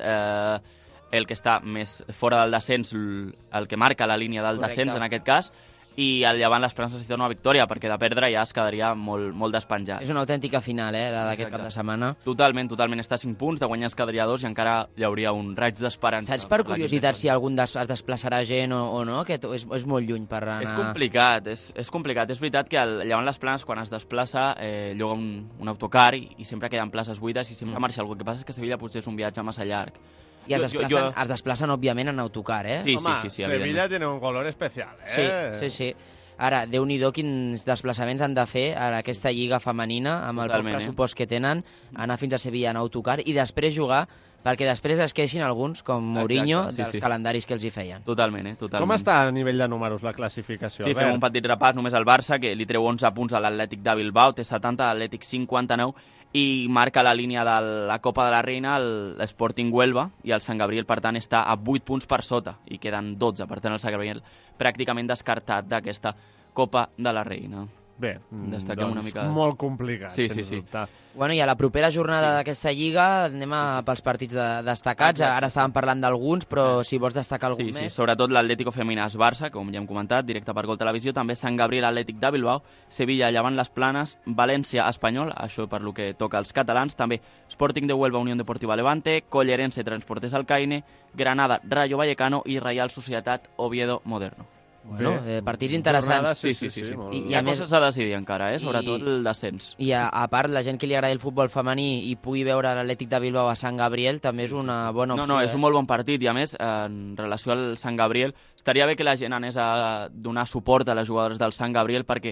[SPEAKER 17] el que està més fora del descens, el que marca la línia del descens, en aquest cas, i el Llevant les Planes necessita una victòria, perquè de perdre ja es quedaria molt despenjat.
[SPEAKER 6] És una autèntica final, la d'aquest cap de setmana.
[SPEAKER 17] Totalment, està a 5 punts, de guanyar es quedaria 2 i encara hi hauria un raig d'esperança.
[SPEAKER 6] Saps per curiositat si algun es desplaçarà gent o no? Que és molt lluny per anar...
[SPEAKER 17] És complicat, és complicat. És veritat que el Llevant les Planes, quan es desplaça, lloga un autocar i sempre queden places buides i sempre marxa algú. El que passa és que Sevilla potser és un viatge massa llarg.
[SPEAKER 6] I es desplacen, òbviament, en autocar,
[SPEAKER 17] Sí,
[SPEAKER 5] Home, Sevilla tiene un color especial,
[SPEAKER 6] Sí. Ara, Déu-n'hi-do quins desplaçaments han de fer a aquesta lliga femenina, amb el poc pressupost que tenen, anar fins a Sevilla en autocar i després jugar, perquè després es queixin alguns, com Mourinho, dels calendaris que els hi feien.
[SPEAKER 17] Totalment.
[SPEAKER 5] Com està a nivell de números la classificació?
[SPEAKER 17] Sí, fem un petit repàs. Només el Barça, que li treu 11 punts a l'Atlètic de Bilbao, té 70, l'Atlètic 59, i marca la línia de la Copa de la Reina l'Sporting Huelva, i el Sant Gabriel, per tant, està a 8 punts per sota, i queden 12, per tant, el Sant Gabriel pràcticament descartat d'aquesta Copa de la Reina.
[SPEAKER 5] Bé,
[SPEAKER 17] destaquem una mica...
[SPEAKER 5] molt complicat,
[SPEAKER 17] sí.
[SPEAKER 5] dubte.
[SPEAKER 6] Bueno, i a la propera jornada d'aquesta lliga anem pels partits destacats. Ara estàvem parlant d'alguns, però si vols destacar algun més...
[SPEAKER 17] Sí, sobretot l'Atlético Femininas Barça, com ja hem comentat, directe per Gol Televisió, també Sant Gabriel Atlètic de Bilbao, Sevilla Llevant les Planes, València Espanyol, això per lo que toca als catalans, també Sporting de Huelva Unión Deportiva Levante, Collerense Transportes Alcaine, Granada Rayo Vallecano i Real Societat Oviedo Moderno.
[SPEAKER 6] Bueno, partits interessants.
[SPEAKER 17] Sí. Hi ha coses a decidir encara, sobretot el descens.
[SPEAKER 6] I a part, la gent que li agrada el futbol femení i pugui veure l'Atlètic de Bilbao a Sant Gabriel també és una bona opció.
[SPEAKER 17] No, és un molt bon partit i a més, en relació al Sant Gabriel, estaria bé que la gent anés a donar suport a les jugadores del Sant Gabriel perquè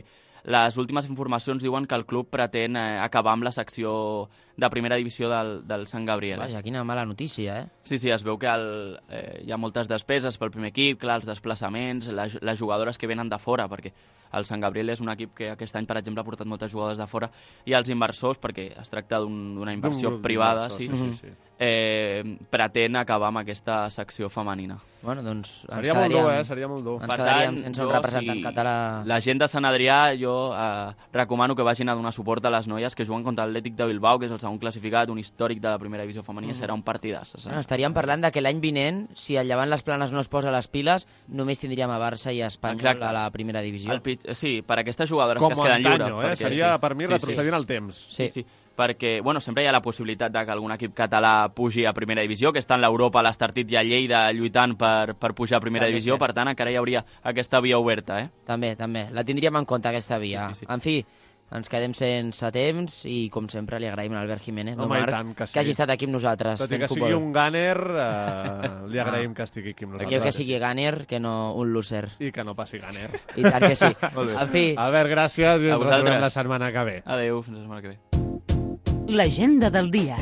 [SPEAKER 17] les últimes informacions diuen que el club pretén acabar amb la secció de primera divisió del Sant Gabriel.
[SPEAKER 6] Vaja, quina mala notícia, eh?
[SPEAKER 17] Sí, es veu que hi ha moltes despeses pel primer equip, clar, els desplaçaments, les jugadores que venen de fora, perquè el Sant Gabriel és un equip que aquest any, per exemple, ha portat moltes jugadores de fora, i els inversors, perquè es tracta d'una inversió privada, sí, pretén acabar amb aquesta secció femenina.
[SPEAKER 6] Bueno, doncs
[SPEAKER 5] seria molt dur, seria molt dur.
[SPEAKER 6] Ens quedaríem sense un representant català.
[SPEAKER 17] La gent de Sant Adrià, jo recomano que vagin a donar suport a les noies que juguen contra l'Atlètic de Bilbao, que és el segon classificat, un històric de la primera divisió femenina, serà un partidàs.
[SPEAKER 6] Bueno, estaríem parlant que l'any vinent, si el Llevant Les Planes no es posa les piles, només tindríem a Barça i a Espanyol a la primera divisió.
[SPEAKER 17] Sí, per aquestes jugadores que es queden lliures.
[SPEAKER 5] Seria, per mi, retrocedir en el temps.
[SPEAKER 17] Sí. Perquè sempre hi ha la possibilitat de que algun equip català pugi a primera divisió, que està en l'Europa, l'Estartit i a Lleida lluitant per pujar a primera divisió, per tant encara hi hauria aquesta via oberta.
[SPEAKER 6] També, la tindríem en compte, aquesta via. En fi, ens quedem sense temps i, com sempre, li agraïm a Albert Jiménez, Marc, que hagi estat aquí amb nosaltres.
[SPEAKER 5] Tot i que sigui un gunner, li agraïm que estigui aquí amb nosaltres.
[SPEAKER 6] Jo que sigui gunner, que no un loser.
[SPEAKER 5] I que no passi gunner.
[SPEAKER 6] I tant que sí. En fi.
[SPEAKER 5] Albert, gràcies i ens retrobem la setmana que ve.
[SPEAKER 17] Adéu, fins la setmana que ve.
[SPEAKER 2] L'agenda del dia.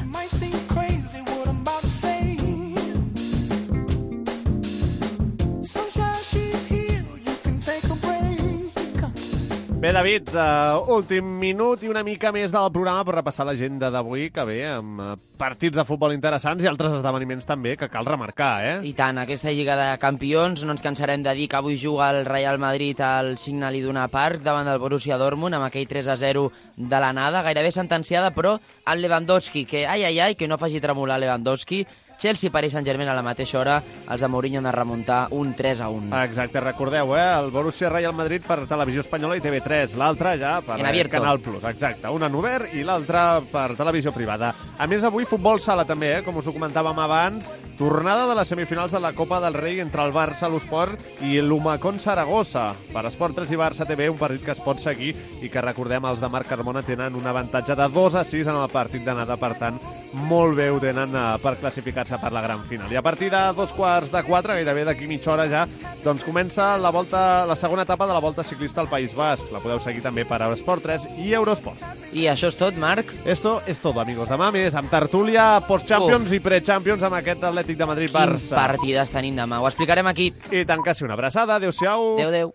[SPEAKER 5] Bé, David, últim minut i una mica més del programa per repassar l'agenda d'avui, que ve amb partits de futbol interessants i altres esdeveniments també que cal remarcar,
[SPEAKER 6] I tant, aquesta Lliga de Campions no ens cansarem de dir que avui juga el Real Madrid al Signal Iduna Park davant del Borussia Dortmund amb aquell 3-0 de l'anada, gairebé sentenciada, però el Lewandowski, que que no faci tremolar Lewandowski. Chelsea, Paris Saint-Germain a la mateixa hora, els de Mourinho han de remuntar un 3-1.
[SPEAKER 5] Exacte, recordeu, el Borussia Real Madrid per Televisió Espanyola i TV3, l'altre ja per Canal Plus, exacte, un en obert i l'altre per televisió privada. A més, avui futbol sala també, com us ho comentàvem abans, tornada de les semifinals de la Copa del Rei entre el Barça, l'Esport i l'Humacón Saragossa. Per Esport 3 i Barça TV, un partit que es pot seguir i que, recordem, els de Marc Carmona tenen un avantatge de 2-6 en el partit d'anada, per tant, molt bé ho tenen per classificar-se per la gran final. I a partir de 3:45, gairebé d'aquí mitja hora ja, doncs comença la segona etapa de la Volta Ciclista al País Basc. La podeu seguir també per Esport 3 i Eurosport.
[SPEAKER 6] I això és tot, Marc?
[SPEAKER 5] Esto es todo, amigos. Demà més amb tertúlia, post-Champions i pre-Champions amb aquest Atlètic de Madrid-Barça.
[SPEAKER 6] Quin partides tenim demà, ho explicarem aquí.
[SPEAKER 5] I tant que sí, una abraçada, adéu-siau.
[SPEAKER 6] Adéu.